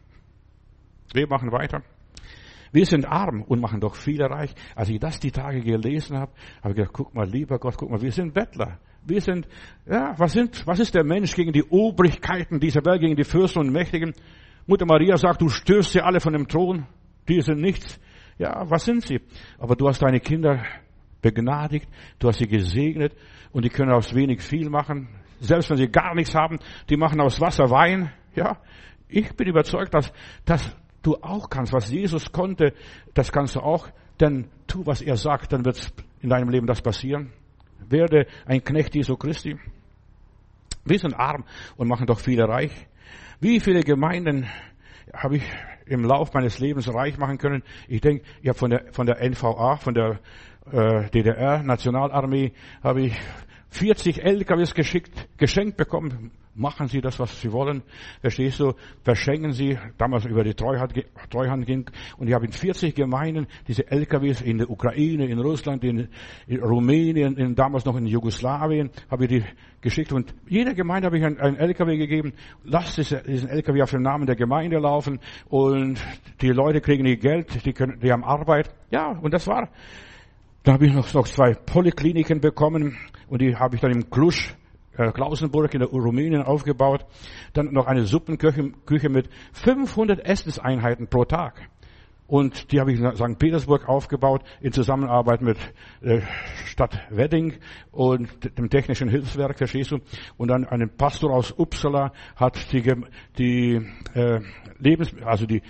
Wir machen weiter. Wir sind arm und machen doch viele reich. Als ich das die Tage gelesen habe, habe ich gedacht, guck mal, lieber Gott, guck mal, wir sind Bettler. Wir sind, ja, was sind, was ist der Mensch gegen die Obrigkeiten dieser Welt, gegen die Fürsten und Mächtigen? Mutter Maria sagt, du stößt sie alle von dem Thron. Die sind nichts. Ja, was sind sie? Aber du hast deine Kinder begnadigt, du hast sie gesegnet und die können aus wenig viel machen. Selbst wenn sie gar nichts haben, die machen aus Wasser Wein. Ja, ich bin überzeugt, dass, dass du auch kannst, was Jesus konnte, das kannst du auch. Denn tu, was er sagt, dann wird in deinem Leben das passieren. Werde ein Knecht Jesu Christi. Wir sind arm und machen doch viele reich. Wie viele Gemeinden habe ich im Lauf meines Lebens reich machen können? Ich denke, ich habe von der, von der N V A, von der äh, D D R, Nationalarmee, habe ich vierzig L K Ws geschickt, geschenkt bekommen. Machen Sie das, was Sie wollen. Verstehst du? Verschenken Sie. Damals über die Treuhand, Treuhand ging. Und ich habe in vierzig Gemeinden diese L K Ws in der Ukraine, in Russland, in, in Rumänien, in, damals noch in Jugoslawien, habe ich die geschickt. Und jeder Gemeinde habe ich einen, einen L K W gegeben. Lasst diesen L K W auf den Namen der Gemeinde laufen. Und die Leute kriegen ihr Geld, die, können, die haben Arbeit. Ja, und das war. Da habe ich noch, noch zwei Polykliniken bekommen. Und die habe ich dann im Cluj, äh, Klausenburg in der Rumänien aufgebaut. Dann noch eine Suppenküche Küche mit fünfhundert Essenseinheiten pro Tag. Und die habe ich in Sankt Petersburg aufgebaut in Zusammenarbeit mit äh, Stadt Wedding und dem Technischen Hilfswerk, verstehst du? Und dann ein Pastor aus Uppsala hat die, die äh, Lebens, also die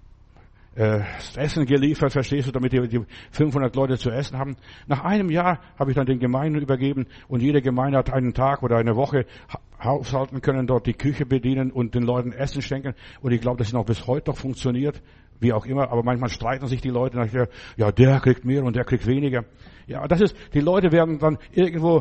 das Essen geliefert, verstehst du, damit die, die fünfhundert Leute zu essen haben. Nach einem Jahr habe ich dann den Gemeinden übergeben und jede Gemeinde hat einen Tag oder eine Woche haushalten können, dort die Küche bedienen und den Leuten Essen schenken. Und ich glaube, dass es noch bis heute noch funktioniert, wie auch immer. Aber manchmal streiten sich die Leute nachher, ja, der kriegt mehr und der kriegt weniger. Ja, das ist, die Leute werden dann irgendwo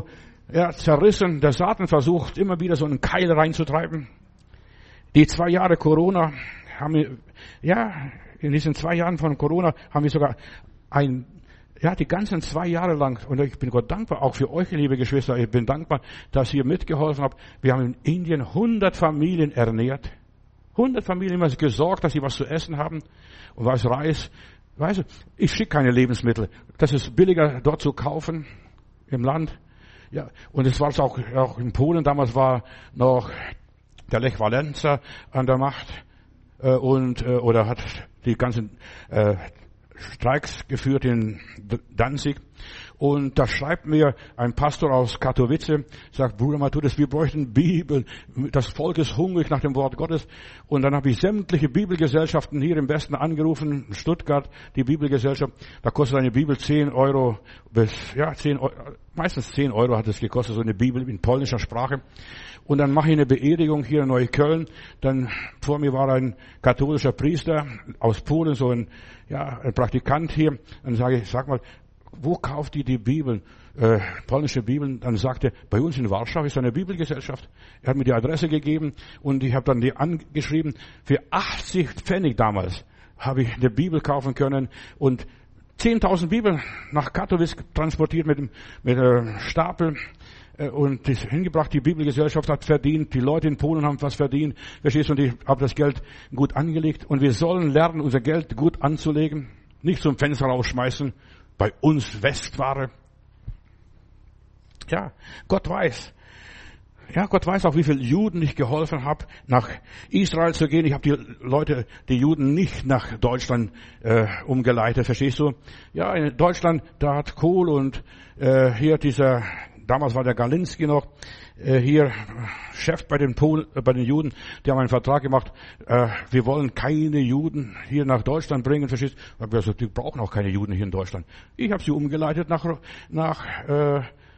ja, zerrissen. Der Satan versucht immer wieder so einen Keil reinzutreiben. Die zwei Jahre Corona haben wir, ja, in diesen zwei Jahren von Corona haben wir sogar ein, ja, die ganzen zwei Jahre lang, und ich bin Gott dankbar, auch für euch, liebe Geschwister, ich bin dankbar, dass ihr mitgeholfen habt. Wir haben in Indien hundert Familien ernährt. hundert Familien haben gesorgt, dass sie was zu essen haben. Und was Reis, weißt du, ich schicke keine Lebensmittel. Das ist billiger dort zu kaufen im Land. Ja, und es war es auch, auch in Polen. Damals war noch der Lech Wałęsa an der Macht äh, und äh, oder hat die ganzen äh, Streiks geführt in Danzig. Und da schreibt mir ein Pastor aus Katowice, sagt, Bruder Matthäus, wir bräuchten Bibel. Das Volk ist hungrig nach dem Wort Gottes. Und dann habe ich sämtliche Bibelgesellschaften hier im Westen angerufen, in Stuttgart, die Bibelgesellschaft. Da kostet eine Bibel zehn Euro bis, ja, zehn Euro, meistens zehn Euro hat es gekostet, so eine Bibel in polnischer Sprache. Und dann mache ich eine Beerdigung hier in Neukölln. Dann vor mir war ein katholischer Priester aus Polen, so ein, ja, ein Praktikant hier. Dann sage ich, sag mal, wo kauft ihr die Bibeln, äh, polnische Bibeln? Dann sagte er, bei uns in Warschau ist eine Bibelgesellschaft. Er hat mir die Adresse gegeben und ich habe dann die angeschrieben. Für achtzig Pfennig damals habe ich eine Bibel kaufen können und zehntausend Bibeln nach Katowice transportiert mit dem mit einem Stapel äh, und das hingebracht. Die Bibelgesellschaft hat verdient, die Leute in Polen haben was verdient. Verstehst du? Und ich habe das Geld gut angelegt. Und wir sollen lernen, unser Geld gut anzulegen, nicht zum Fenster rausschmeißen. Bei uns Westware. Ja, Gott weiß. Ja, Gott weiß auch, wie viele Juden ich geholfen habe, nach Israel zu gehen. Ich habe die Leute, die Juden nicht nach Deutschland äh, umgeleitet, verstehst du? Ja, in Deutschland, da hat Kohl und äh, hier dieser, damals war der Galinski noch, äh, hier Chef bei den Polen, äh, bei den Juden, die haben einen Vertrag gemacht, äh, wir wollen keine Juden hier nach Deutschland bringen, verstehst du? Ich habe gesagt, die brauchen auch keine Juden hier in Deutschland. Ich habe sie umgeleitet nach, nach äh,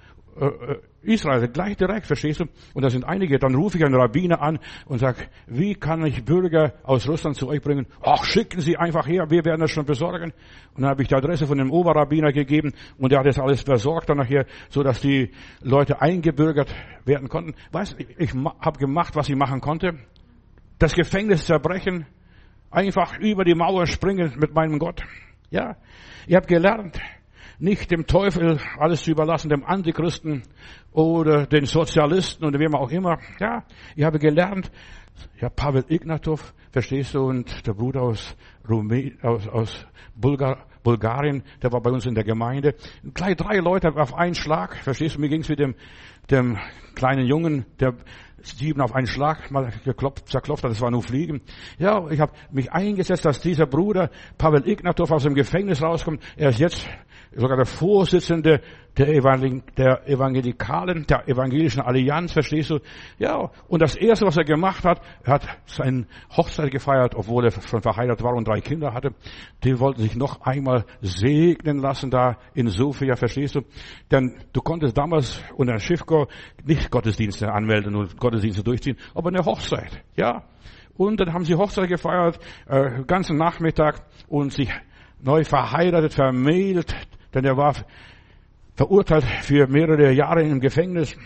äh, Israel, gleich direkt, verstehst du? Und da sind einige, dann rufe ich einen Rabbiner an und sage, wie kann ich Bürger aus Russland zu euch bringen? Ach, schicken Sie einfach her, wir werden das schon besorgen. Und dann habe ich die Adresse von dem Oberrabbiner gegeben und der hat das alles besorgt dann nachher, so dass die Leute eingebürgert werden konnten. Weißt du, ich habe gemacht, was ich machen konnte. Das Gefängnis zerbrechen, einfach über die Mauer springen mit meinem Gott. Ja, ich habe gelernt, nicht dem Teufel alles zu überlassen, dem Antichristen oder den Sozialisten oder wem auch immer. Ja, ich habe gelernt, ja, Pavel Ignatov, verstehst du, und der Bruder aus, Rumä- aus, aus Bulgar, Bulgarien, der war bei uns in der Gemeinde. Gleich drei Leute auf einen Schlag, verstehst du, mir ging's mit dem, dem kleinen Jungen, der sieben auf einen Schlag mal geklopft, zerklopft hat, das war nur Fliegen. Ja, ich habe mich eingesetzt, dass dieser Bruder Pavel Ignatov aus dem Gefängnis rauskommt. Er ist jetzt sogar der Vorsitzende der, Evangel- der Evangelikalen, der Evangelischen Allianz, verstehst du? Ja, und das Erste, was er gemacht hat, er hat seine Hochzeit gefeiert, obwohl er schon verheiratet war und drei Kinder hatte. Die wollten sich noch einmal segnen lassen da in Sofia, verstehst du? Denn du konntest damals unter Schiffgau nicht Gottesdienste anmelden und Gottesdienste durchziehen, aber eine Hochzeit, ja. Und dann haben sie Hochzeit gefeiert, äh, ganzen Nachmittag und sich neu verheiratet, vermählt, denn er war verurteilt für mehrere Jahre im Gefängnis.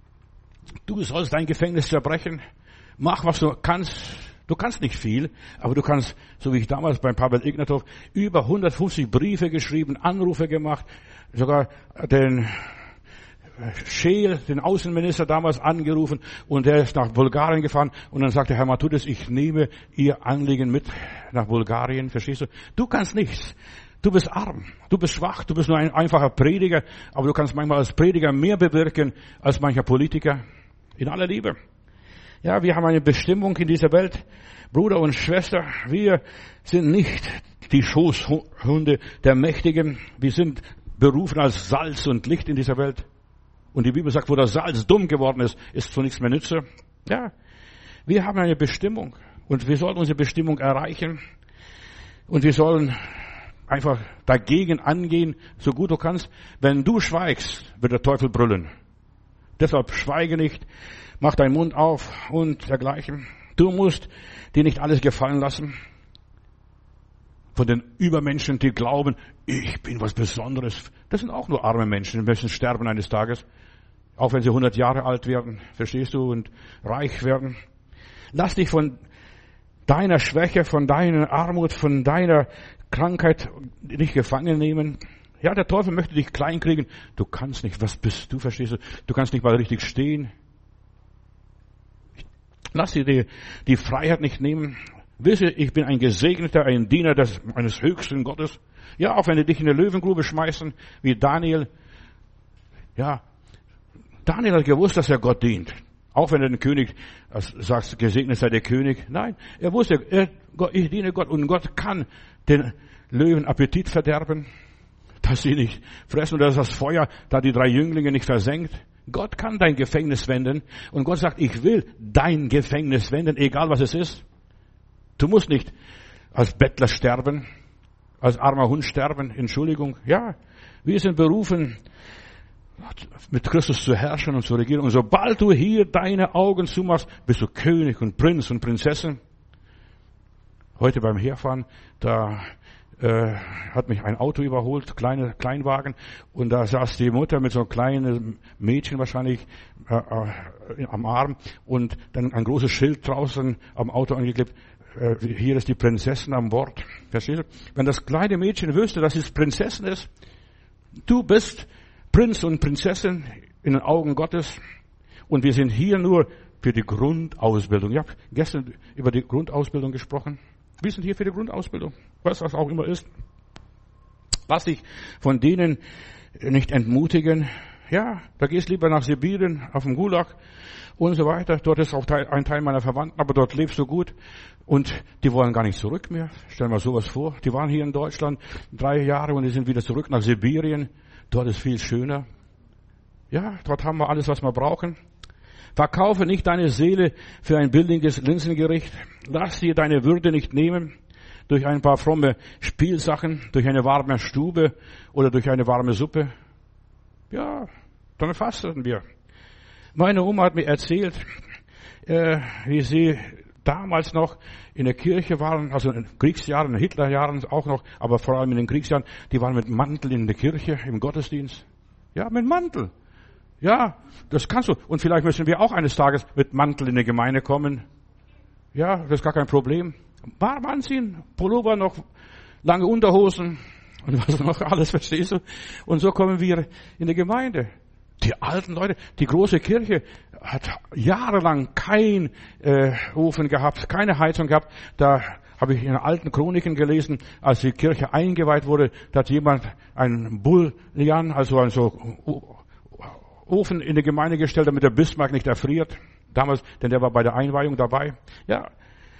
Du sollst dein Gefängnis zerbrechen. Mach, was du kannst. Du kannst nicht viel, aber du kannst, so wie ich damals beim Pavel Ignatov, über hundertfünfzig Briefe geschrieben, Anrufe gemacht, sogar den Scheel, den Außenminister damals angerufen und der ist nach Bulgarien gefahren und dann sagte Herr Matthäus, ich nehme Ihr Anliegen mit nach Bulgarien, verstehst du? Du kannst nichts. Du bist arm, du bist schwach, du bist nur ein einfacher Prediger, aber du kannst manchmal als Prediger mehr bewirken als mancher Politiker. In aller Liebe. Ja, wir haben eine Bestimmung in dieser Welt. Bruder und Schwester, wir sind nicht die Schoßhunde der Mächtigen. Wir sind berufen als Salz und Licht in dieser Welt. Und die Bibel sagt, wo das Salz dumm geworden ist, ist zu nichts mehr nütze. Ja, wir haben eine Bestimmung und wir sollen unsere Bestimmung erreichen. Und wir sollen einfach dagegen angehen, so gut du kannst. Wenn du schweigst, wird der Teufel brüllen. Deshalb schweige nicht, mach deinen Mund auf und dergleichen. Du musst dir nicht alles gefallen lassen. Von den Übermenschen, die glauben, ich bin was Besonderes. Das sind auch nur arme Menschen, die müssen sterben eines Tages. Auch wenn sie hundert Jahre alt werden, verstehst du, und reich werden. Lass dich von deiner Schwäche, von deiner Armut, von deiner Krankheit nicht gefangen nehmen. Ja, der Teufel möchte dich klein kriegen. Du kannst nicht. Was bist du, verstehst du? Du kannst nicht mal richtig stehen. Lass dir die, die Freiheit nicht nehmen. Wisse, ich bin ein Gesegneter, ein Diener des, eines höchsten Gottes. Ja, auch wenn die dich in eine Löwengrube schmeißen, wie Daniel. Ja, Daniel hat gewusst, dass er Gott dient. Auch wenn er den König sagt, gesegnet sei der König. Nein, er wusste, er, ich diene Gott und Gott kann den Löwen Appetit verderben, dass sie nicht fressen oder dass das Feuer da die drei Jünglinge nicht versenkt. Gott kann dein Gefängnis wenden und Gott sagt, ich will dein Gefängnis wenden, egal was es ist. Du musst nicht als Bettler sterben, als armer Hund sterben, Entschuldigung. Ja, wir sind berufen, mit Christus zu herrschen und zu regieren. Und sobald du hier deine Augen zumachst, bist du König und Prinz und Prinzessin. Heute beim Herfahren, da äh, hat mich ein Auto überholt, kleine Kleinwagen, und da saß die Mutter mit so einem kleinen Mädchen wahrscheinlich äh, äh, am Arm und dann ein großes Schild draußen am Auto angeklebt. Äh, hier ist die Prinzessin an Bord. Verstehst du? Wenn das kleine Mädchen wüsste, dass es Prinzessin ist, du bist Prinz und Prinzessin in den Augen Gottes, und wir sind hier nur für die Grundausbildung. Ich habe gestern über die Grundausbildung gesprochen. Wir sind hier für die Grundausbildung, was das auch immer ist. Lass dich von denen nicht entmutigen. Ja, da gehst lieber nach Sibirien, auf dem Gulag und so weiter. Dort ist auch ein Teil meiner Verwandten, aber dort lebst du gut. Und die wollen gar nicht zurück mehr. Stell mal sowas vor. Die waren hier in Deutschland drei Jahre und die sind wieder zurück nach Sibirien. Dort ist viel schöner. Ja, dort haben wir alles, was wir brauchen. Verkaufe nicht deine Seele für ein billiges Linsengericht. Lass dir deine Würde nicht nehmen durch ein paar fromme Spielsachen, durch eine warme Stube oder durch eine warme Suppe. Ja, dann fasten wir. Meine Oma hat mir erzählt, äh, wie sie damals noch in der Kirche waren, also in Kriegsjahren, in Hitlerjahren auch noch, aber vor allem in den Kriegsjahren, die waren mit Mantel in der Kirche, im Gottesdienst. Ja, mit Mantel. Ja, das kannst du. Und vielleicht müssen wir auch eines Tages mit Mantel in die Gemeinde kommen. Ja, das ist gar kein Problem. Warm anziehen, Pullover noch, lange Unterhosen und was noch alles, verstehst du? Und so kommen wir in die Gemeinde. Die alten Leute, die große Kirche hat jahrelang kein äh, Ofen gehabt, keine Heizung gehabt. Da habe ich in alten Chroniken gelesen, als die Kirche eingeweiht wurde, da hat jemand einen Bullian, also einen so Ofen in die Gemeinde gestellt, damit der Bismarck nicht erfriert. Damals, denn der war bei der Einweihung dabei. Ja,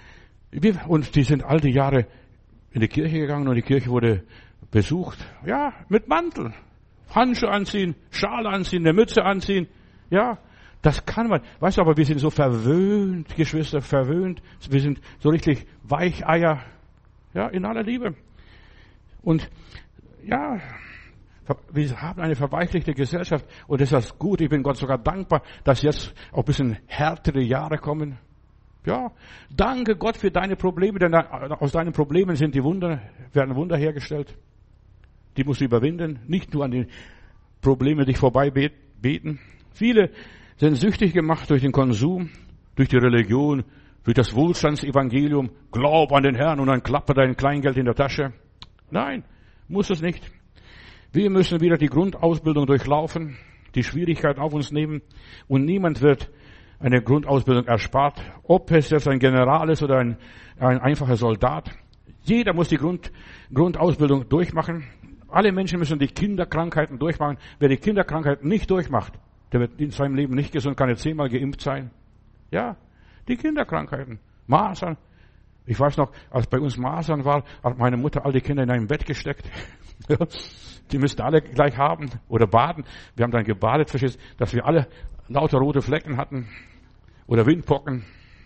und die sind all die Jahre in die Kirche gegangen und die Kirche wurde besucht. Ja, mit Mantel. Handschuhe anziehen, Schale anziehen, eine Mütze anziehen. Ja, das kann man. Weißt du, aber wir sind so verwöhnt, Geschwister, verwöhnt. Wir sind so richtig Weicheier. Ja, in aller Liebe. Und ja, wir haben eine verweichlichte Gesellschaft und das ist gut. Ich bin Gott sogar dankbar, dass jetzt auch ein bisschen härtere Jahre kommen. Ja, danke Gott für deine Probleme, denn aus deinen Problemen sind die Wunder, werden Wunder hergestellt. Die musst du überwinden, nicht nur an den Problemen dich vorbei beten. Viele sind süchtig gemacht durch den Konsum, durch die Religion, durch das Wohlstandsevangelium. Glaub an den Herrn und dann klappe dein Kleingeld in der Tasche. Nein, muss es nicht. Wir müssen wieder die Grundausbildung durchlaufen, die Schwierigkeiten auf uns nehmen und niemand wird eine Grundausbildung erspart. Ob es jetzt ein General ist oder ein, ein einfacher Soldat. Jeder muss die Grund, Grundausbildung durchmachen. Alle Menschen müssen die Kinderkrankheiten durchmachen. Wer die Kinderkrankheiten nicht durchmacht, der wird in seinem Leben nicht gesund, kann jetzt zehnmal geimpft sein. Ja, die Kinderkrankheiten. Masern. Ich weiß noch, als bei uns Masern war, hat meine Mutter all die Kinder in ein Bett gesteckt. Die müssten alle gleich haben oder baden. Wir haben dann gebadet, verstehst, dass wir alle lauter rote Flecken hatten oder Windpocken.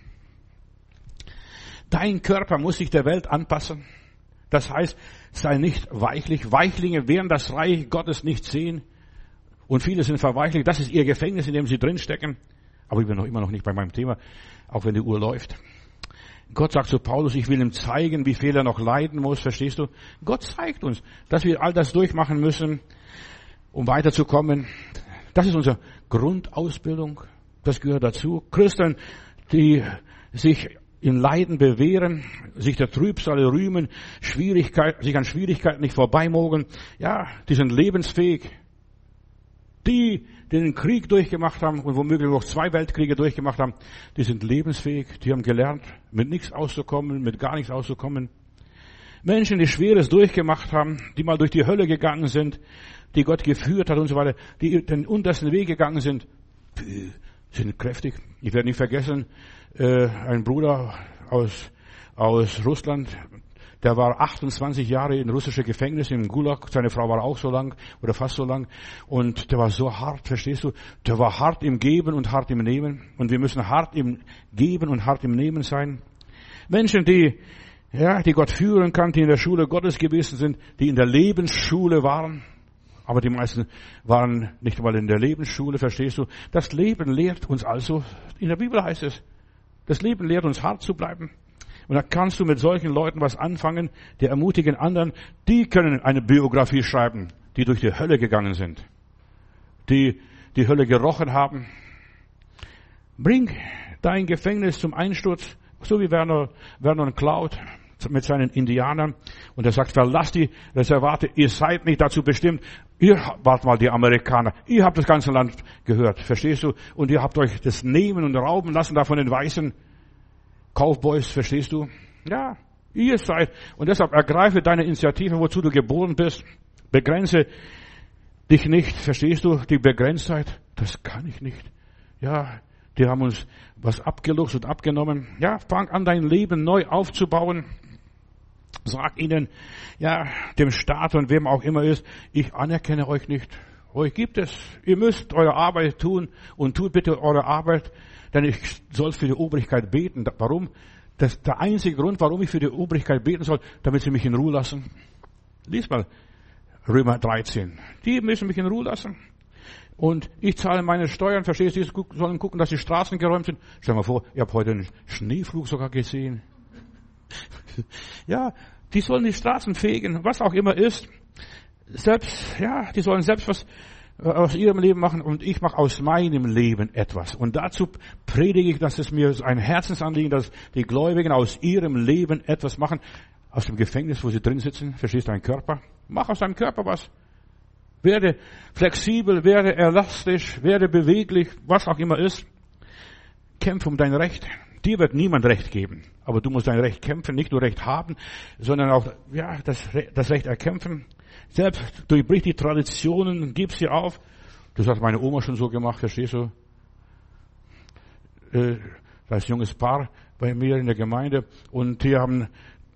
Dein Körper muss sich der Welt anpassen. Das heißt, sei nicht weichlich. Weichlinge werden das Reich Gottes nicht sehen. Und viele sind verweichlicht. Das ist ihr Gefängnis, in dem sie drinstecken. Aber ich bin noch immer noch nicht bei meinem Thema, auch wenn die Uhr läuft. Gott sagt zu Paulus, ich will ihm zeigen, wie viel er noch leiden muss, verstehst du? Gott zeigt uns, dass wir all das durchmachen müssen, um weiterzukommen. Das ist unsere Grundausbildung. Das gehört dazu. Christen, die sich in Leiden bewähren, sich der Trübsale rühmen, Schwierigkeiten, sich an Schwierigkeiten nicht vorbeimogen, ja, die sind lebensfähig. Die, die den Krieg durchgemacht haben und womöglich noch zwei Weltkriege durchgemacht haben, die sind lebensfähig, die haben gelernt, mit nichts auszukommen, mit gar nichts auszukommen. Menschen, die Schweres durchgemacht haben, die mal durch die Hölle gegangen sind, die Gott geführt hat und so weiter, die den untersten Weg gegangen sind, die sind kräftig. Ich werde nicht vergessen, äh, ein Bruder aus, aus Russland, der war achtundzwanzig Jahre in russische Gefängnis, im Gulag. Seine Frau war auch so lang oder fast so lang. Und der war so hart, verstehst du? Der war hart im Geben und hart im Nehmen. Und wir müssen hart im Geben und hart im Nehmen sein. Menschen, die, ja, die Gott führen kann, die in der Schule Gottes gewesen sind, die in der Lebensschule waren. Aber die meisten waren nicht mal in der Lebensschule, verstehst du? Das Leben lehrt uns also, in der Bibel heißt es, das Leben lehrt uns hart zu bleiben. Und da kannst du mit solchen Leuten was anfangen, die ermutigen anderen, die können eine Biografie schreiben, die durch die Hölle gegangen sind, die die Hölle gerochen haben. Bring dein Gefängnis zum Einsturz, so wie Werner, Werner Cloud mit seinen Indianern. Und er sagt, verlasst die Reservate, ihr seid nicht dazu bestimmt. Ihr wart mal die Amerikaner, ihr habt das ganze Land gehört, verstehst du? Und ihr habt euch das nehmen und rauben lassen da von den Weißen. Cowboys, verstehst du? Ja, ihr seid. Und deshalb ergreife deine Initiative, wozu du geboren bist. Begrenze dich nicht, verstehst du? Die Begrenztheit, das kann ich nicht. Ja, die haben uns was abgeluchst und abgenommen. Ja, fang an, dein Leben neu aufzubauen. Sag ihnen, ja, dem Staat und wem auch immer ist, ich anerkenne euch nicht. Euch gibt es. Ihr müsst eure Arbeit tun und tut bitte eure Arbeit. Denn ich soll für die Obrigkeit beten. Warum? Das ist der einzige Grund, warum ich für die Obrigkeit beten soll, damit sie mich in Ruhe lassen. Lies mal Römer dreizehn. Die müssen mich in Ruhe lassen. Und ich zahle meine Steuern, verstehst du? Die sollen gucken, dass die Straßen geräumt sind. Stell dir mal vor, ich habe heute einen Schneeflug sogar gesehen. Ja, die sollen die Straßen fegen, was auch immer ist. Selbst, ja, die sollen selbst was aus ihrem Leben machen und ich mache aus meinem Leben etwas. Und dazu predige ich, dass es mir ein Herzensanliegen, dass die Gläubigen aus ihrem Leben etwas machen. Aus dem Gefängnis, wo sie drin sitzen, verstehst du, dein Körper? Mach aus deinem Körper was. Werde flexibel, werde elastisch, werde beweglich, was auch immer ist. Kämpfe um dein Recht. Dir wird niemand Recht geben. Aber du musst dein Recht kämpfen, nicht nur Recht haben, sondern auch, ja, das, das Recht erkämpfen. Selbst durchbrich die Traditionen, gib sie auf. Das hat meine Oma schon so gemacht, verstehst du? Äh, da ist ein junges Paar bei mir in der Gemeinde und die haben,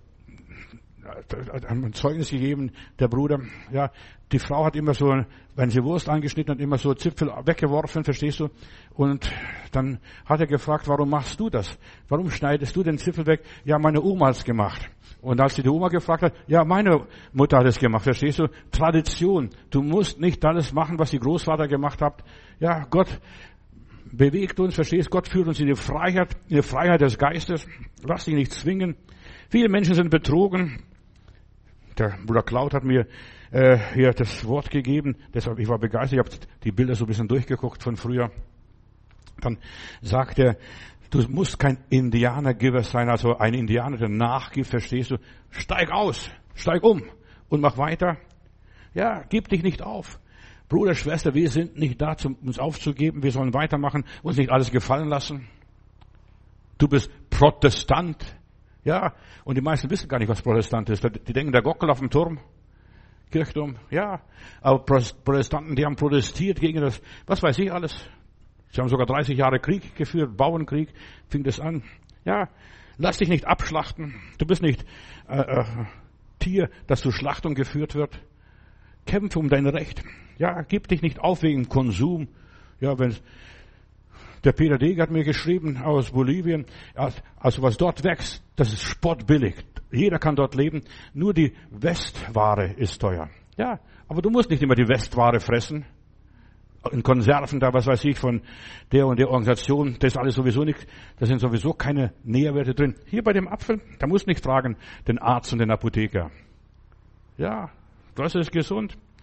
haben ein Zeugnis gegeben, der Bruder. Ja, die Frau hat immer so, wenn sie Wurst angeschnitten hat, immer so Zipfel weggeworfen, verstehst du? Und dann hat er gefragt, warum machst du das? Warum schneidest du den Zipfel weg? Ja, meine Oma hat's gemacht. Und als sie die Oma gefragt hat, ja, meine Mutter hat es gemacht, verstehst du? Tradition. Du musst nicht alles machen, was die Großvater gemacht hat. Ja, Gott bewegt uns, verstehst? Gott führt uns in die Freiheit, in die Freiheit des Geistes. Lass dich nicht zwingen. Viele Menschen sind betrogen. Der Bruder Klaut hat mir äh, hier das Wort gegeben, deshalb ich war begeistert. Ich habe die Bilder so ein bisschen durchgeguckt von früher. Dann sagt er, du musst kein Indianergiver sein, also ein Indianer, der nachgibt, verstehst du? Steig aus, steig um und mach weiter. Ja, gib dich nicht auf. Bruder, Schwester, wir sind nicht da, um uns aufzugeben. Wir sollen weitermachen, uns nicht alles gefallen lassen. Du bist Protestant. Ja, und die meisten wissen gar nicht, was Protestant ist. Die denken, der Gockel auf dem Turm, Kirchturm. Ja, aber Protestanten, die haben protestiert gegen das, was weiß ich alles. Sie haben sogar dreißig Jahre Krieg geführt, Bauernkrieg, fing das an. Ja, lass dich nicht abschlachten. Du bist nicht äh, äh, Tier, das zur Schlachtung geführt wird. Kämpfe um dein Recht. Ja, gib dich nicht auf wegen Konsum. Ja, wenn der Peter Deger hat mir geschrieben aus Bolivien, also was dort wächst, das ist spottbillig. Jeder kann dort leben. Nur die Westware ist teuer. Ja, aber du musst nicht immer die Westware fressen. In Konserven, da was weiß ich, von der und der Organisation, das ist alles sowieso nicht, da sind sowieso keine Nährwerte drin. Hier bei dem Apfel, da musst du nicht fragen, den Arzt und den Apotheker. Ja, das ist gesund.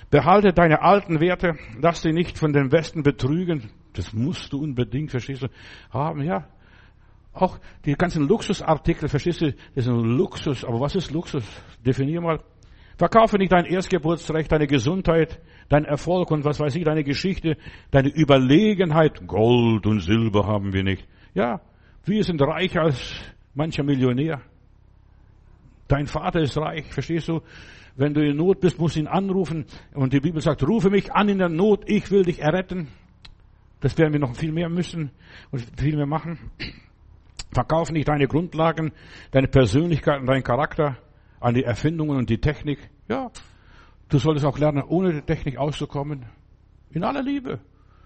Behalte deine alten Werte, lass dich nicht von dem Westen betrügen. Das musst du unbedingt, verstehst du, haben, ja. Auch die ganzen Luxusartikel, verstehst du, das ist ein Luxus. Aber was ist Luxus? Definier mal. Verkaufe nicht dein Erstgeburtsrecht, deine Gesundheit, dein Erfolg und was weiß ich, deine Geschichte, deine Überlegenheit. Gold und Silber haben wir nicht. Ja, wir sind reicher als mancher Millionär. Dein Vater ist reich, verstehst du? Wenn du in Not bist, musst du ihn anrufen. Und die Bibel sagt, rufe mich an in der Not, ich will dich erretten. Das werden wir noch viel mehr müssen und viel mehr machen. Verkauf nicht deine Grundlagen, deine Persönlichkeit und deinen Charakter an die Erfindungen und die Technik. Ja, du solltest auch lernen, ohne die Technik auszukommen. In aller Liebe.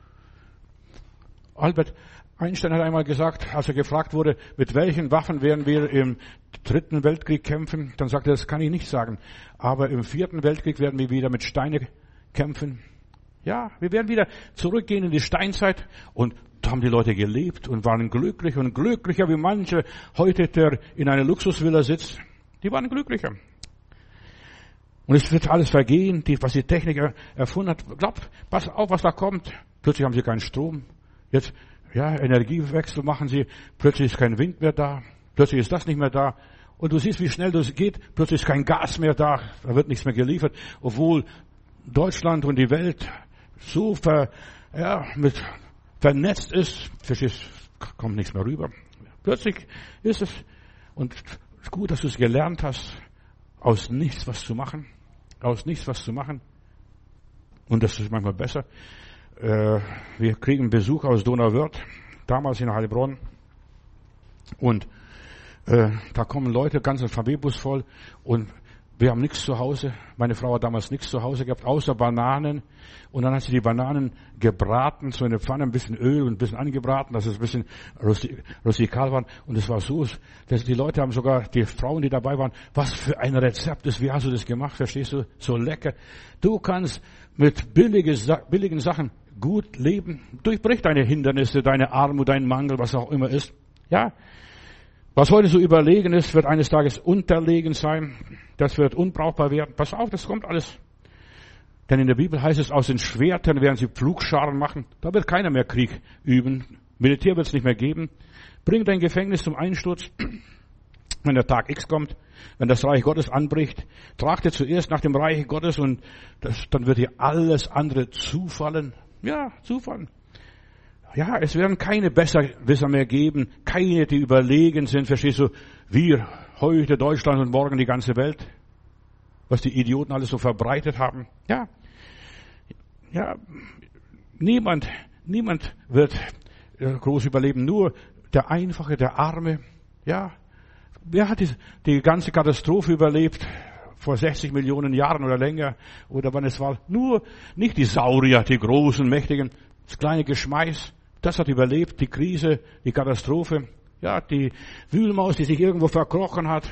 Albert Einstein hat einmal gesagt, als er gefragt wurde, mit welchen Waffen werden wir im dritten Weltkrieg kämpfen, dann sagte er, das kann ich nicht sagen. Aber im vierten Weltkrieg werden wir wieder mit Steinen kämpfen. Ja, wir werden wieder zurückgehen in die Steinzeit und da haben die Leute gelebt und waren glücklich und glücklicher wie manche heute, der in einer Luxusvilla sitzt. Die waren glücklicher. Und es wird alles vergehen, die, was die Technik erfunden hat. Glaubt, pass auf, was da kommt. Plötzlich haben sie keinen Strom. Jetzt, ja, Energiewechsel machen sie. Plötzlich ist kein Wind mehr da. Plötzlich ist das nicht mehr da. Und du siehst, wie schnell das geht. Plötzlich ist kein Gas mehr da. Da wird nichts mehr geliefert. Obwohl Deutschland und die Welt so ver, ja, mit vernetzt ist, verstehst, kommt nichts mehr rüber. Plötzlich ist es, und es ist gut, dass du es gelernt hast, aus nichts was zu machen, aus nichts was zu machen. Und das ist manchmal besser. Äh, wir kriegen Besuch aus Donauwörth, damals in Heilbronn. Und äh, da kommen Leute, ganz ein V W-Bus voll, und wir haben nichts zu Hause. Meine Frau hat damals nichts zu Hause gehabt, außer Bananen. Und dann hat sie die Bananen gebraten, so in der Pfanne, ein bisschen Öl und ein bisschen angebraten, dass es ein bisschen rustikal war. Und es war so, dass die Leute haben sogar, die Frauen, die dabei waren, was für ein Rezept ist, wie hast du das gemacht, verstehst du? So lecker. Du kannst mit billigen Sachen gut leben. Durchbrich deine Hindernisse, deine Armut, deinen Mangel, was auch immer ist. Ja. Was heute so überlegen ist, wird eines Tages unterlegen sein. Das wird unbrauchbar werden. Pass auf, das kommt alles. Denn in der Bibel heißt es, aus den Schwertern werden sie Pflugscharen machen. Da wird keiner mehr Krieg üben. Militär wird es nicht mehr geben. Bring dein Gefängnis zum Einsturz. Wenn der Tag X kommt, wenn das Reich Gottes anbricht, trachte zuerst nach dem Reich Gottes und das, dann wird dir alles andere zufallen. Ja, zufallen. Ja, es werden keine Besserwisser mehr geben, keine, die überlegen sind, verstehst du, wir, heute Deutschland und morgen die ganze Welt, was die Idioten alles so verbreitet haben. Ja, ja, niemand, niemand wird groß überleben, nur der Einfache, der Arme. Ja, wer hat die, die ganze Katastrophe überlebt? Vor sechzig Millionen Jahren oder länger, oder wann es war? Nur, nicht die Saurier, die großen, mächtigen, das kleine Geschmeiß. Das hat überlebt, die Krise, die Katastrophe. Ja, die Wühlmaus, die sich irgendwo verkrochen hat.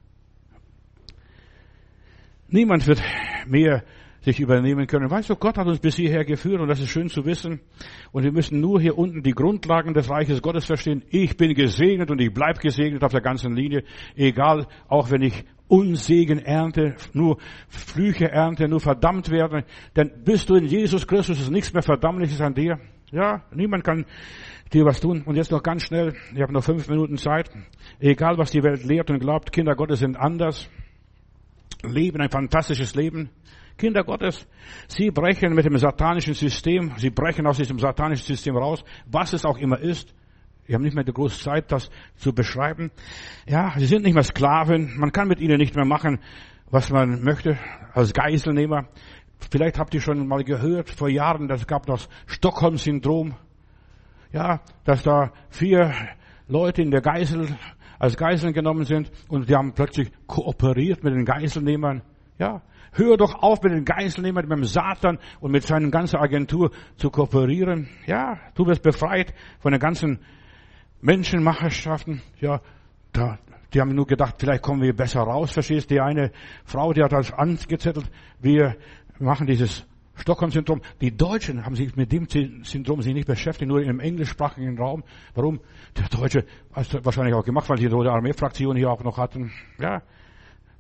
Niemand wird mehr sich übernehmen können. Weißt du, Gott hat uns bis hierher geführt und das ist schön zu wissen. Und wir müssen nur hier unten die Grundlagen des Reiches Gottes verstehen. Ich bin gesegnet und ich bleib gesegnet auf der ganzen Linie. Egal, auch wenn ich Unsegen ernte, nur Flüche ernte, nur verdammt werde. Denn bist du in Jesus Christus, ist nichts mehr Verdammliches an dir. Ja, niemand kann dir was tun. Und jetzt noch ganz schnell, ich habe noch fünf Minuten Zeit. Egal, was die Welt lehrt und glaubt, Kinder Gottes sind anders. Leben ein fantastisches Leben. Kinder Gottes, sie brechen mit dem satanischen System, sie brechen aus diesem satanischen System raus, was es auch immer ist. Wir haben nicht mehr die große Zeit, das zu beschreiben. Ja, sie sind nicht mehr Sklaven. Man kann mit ihnen nicht mehr machen, was man möchte, als Geiselnehmer. Vielleicht habt ihr schon mal gehört, vor Jahren, das gab das Stockholm-Syndrom. Ja, dass da vier Leute in der Geisel, als Geiseln genommen sind und die haben plötzlich kooperiert mit den Geiselnehmern. Ja, hör doch auf mit den Geiselnehmern, mit dem Satan und mit seiner ganzen Agentur zu kooperieren. Ja, du wirst befreit von den ganzen Menschenmacherschaften. Ja, da, die haben nur gedacht, vielleicht kommen wir besser raus, verstehst du? Die eine Frau, die hat das angezettelt, wir machen dieses Stockholm-Syndrom. Die Deutschen haben sich mit dem Syndrom sich nicht beschäftigt, nur im englischsprachigen Raum. Warum? Der Deutsche hat es wahrscheinlich auch gemacht, weil die Rote Armee-Fraktion hier auch noch hatten. Ja,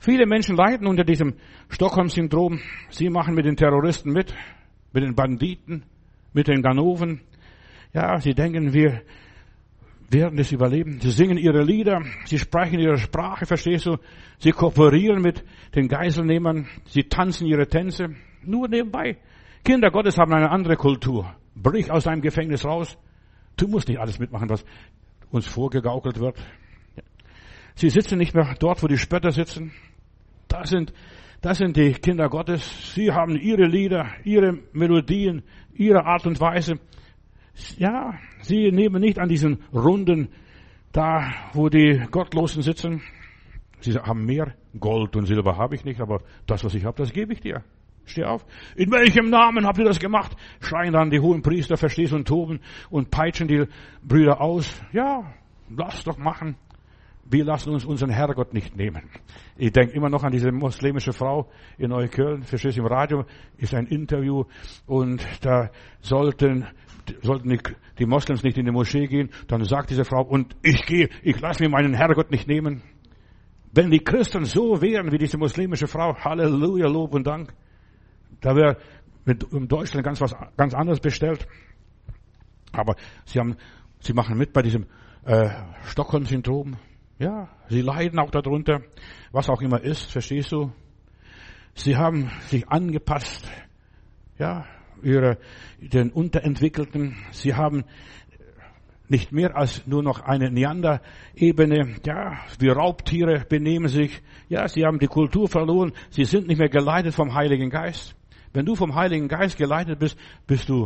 Viele Menschen leiden unter diesem Stockholm-Syndrom. Sie machen mit den Terroristen mit, mit den Banditen, mit den Ganoven. Ja, sie denken, wir werden das überleben. Sie singen ihre Lieder, sie sprechen ihre Sprache, verstehst du? Sie kooperieren mit den Geiselnehmern, sie tanzen ihre Tänze. Nur nebenbei. Kinder Gottes haben eine andere Kultur. Brich aus deinem Gefängnis raus. Du musst nicht alles mitmachen, was uns vorgegaukelt wird. Sie sitzen nicht mehr dort, wo die Spötter sitzen. Das sind, das sind die Kinder Gottes. Sie haben ihre Lieder, ihre Melodien, ihre Art und Weise. Ja, sie nehmen nicht an diesen Runden da, wo die Gottlosen sitzen. Sie haben mehr Gold und Silber habe ich nicht, aber das, was ich habe, das gebe ich dir. Steh auf. In welchem Namen habt ihr das gemacht? Schreien dann die hohen Priester, verstehst du, und toben und peitschen die Brüder aus. Ja, lass doch machen. Wir lassen uns unseren Herrgott nicht nehmen. Ich denke immer noch an diese muslimische Frau in Neukölln. Verstehst du, im Radio ist ein Interview und da sollten, sollten die, die Moslems nicht in die Moschee gehen. Dann sagt diese Frau, und ich gehe, ich lasse mir meinen Herrgott nicht nehmen. Wenn die Christen so wären wie diese muslimische Frau, Halleluja, Lob und Dank, da wäre mit in Deutschland ganz was ganz anderes bestellt. Aber sie haben, sie machen mit bei diesem äh, Stockholm-Syndrom. Ja, sie leiden auch darunter, was auch immer ist, verstehst du? Sie haben sich angepasst, ja, ihre, den Unterentwickelten. Sie haben nicht mehr als nur noch eine Neander-Ebene. Ja, wie Raubtiere benehmen sich. Ja, sie haben die Kultur verloren. Sie sind nicht mehr geleitet vom Heiligen Geist. Wenn du vom Heiligen Geist geleitet bist, bist du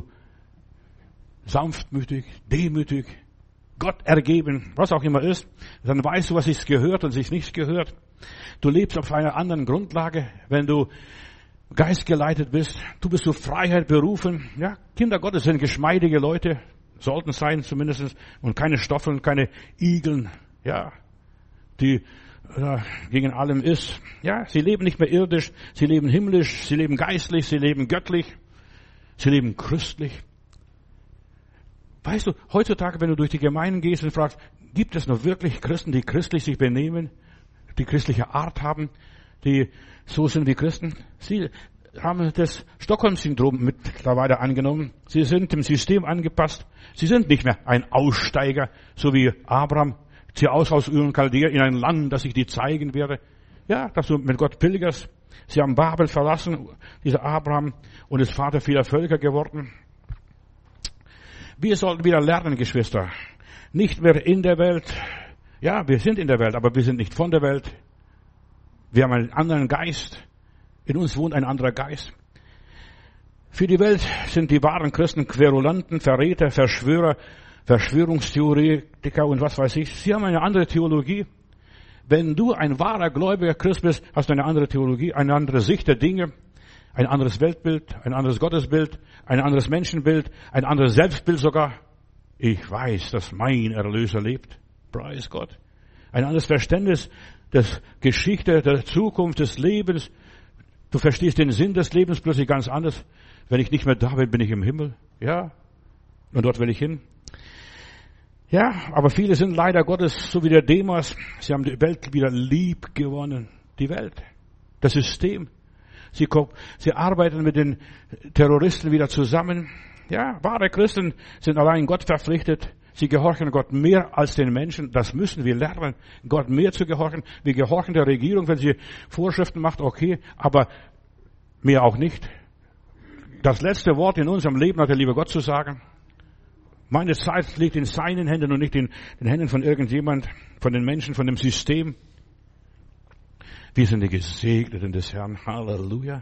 sanftmütig, demütig, Gott ergeben, was auch immer ist. Dann weißt du, was sich gehört und sich nicht gehört. Du lebst auf einer anderen Grundlage, wenn du geistgeleitet bist. Du bist zur Freiheit berufen. Ja, Kinder Gottes sind geschmeidige Leute, sollten sein zumindest, und keine Stoffeln, keine Igeln, ja, die äh, gegen allem ist. Ja, sie leben nicht mehr irdisch, sie leben himmlisch, sie leben geistlich, sie leben göttlich, sie leben christlich. Weißt du, heutzutage, wenn du durch die Gemeinden gehst und fragst, gibt es noch wirklich Christen, die christlich sich benehmen, die christliche Art haben, die so sind wie Christen? Sie haben das Stockholm-Syndrom mittlerweile angenommen. Sie sind dem System angepasst. Sie sind nicht mehr ein Aussteiger, so wie Abraham. Zieh aus aus Ur und Chaldea in ein Land, das ich dir zeigen werde. Ja, dass du mit Gott pilgerst. Sie haben Babel verlassen, dieser Abraham, und ist Vater vieler Völker geworden. Wir sollten wieder lernen, Geschwister. Nicht mehr in der Welt. Ja, wir sind in der Welt, aber wir sind nicht von der Welt. Wir haben einen anderen Geist. In uns wohnt ein anderer Geist. Für die Welt sind die wahren Christen Querulanten, Verräter, Verschwörer, Verschwörungstheoretiker und was weiß ich. Sie haben eine andere Theologie. Wenn du ein wahrer gläubiger Christ bist, hast du eine andere Theologie, eine andere Sicht der Dinge, ein anderes Weltbild, ein anderes Gottesbild, ein anderes Menschenbild, ein anderes Selbstbild sogar. Ich weiß, dass mein Erlöser lebt. Preis Gott. Ein anderes Verständnis der Geschichte, der Zukunft, des Lebens. Du verstehst den Sinn des Lebens plötzlich ganz anders. Wenn ich nicht mehr da bin, bin ich im Himmel. Ja. Und dort will ich hin. Ja, aber viele sind leider Gottes, so wie der Demas. Sie haben die Welt wieder lieb gewonnen. Die Welt. Das System. Sie, sie arbeiten mit den Terroristen wieder zusammen. Ja, wahre Christen sind allein Gott verpflichtet. Sie gehorchen Gott mehr als den Menschen. Das müssen wir lernen, Gott mehr zu gehorchen. Wir gehorchen der Regierung, wenn sie Vorschriften macht, okay, aber mehr auch nicht. Das letzte Wort in unserem Leben hat der liebe Gott zu sagen. Meine Zeit liegt in seinen Händen und nicht in den Händen von irgendjemand, von den Menschen, von dem System. Wir sind die Gesegneten des Herrn. Halleluja.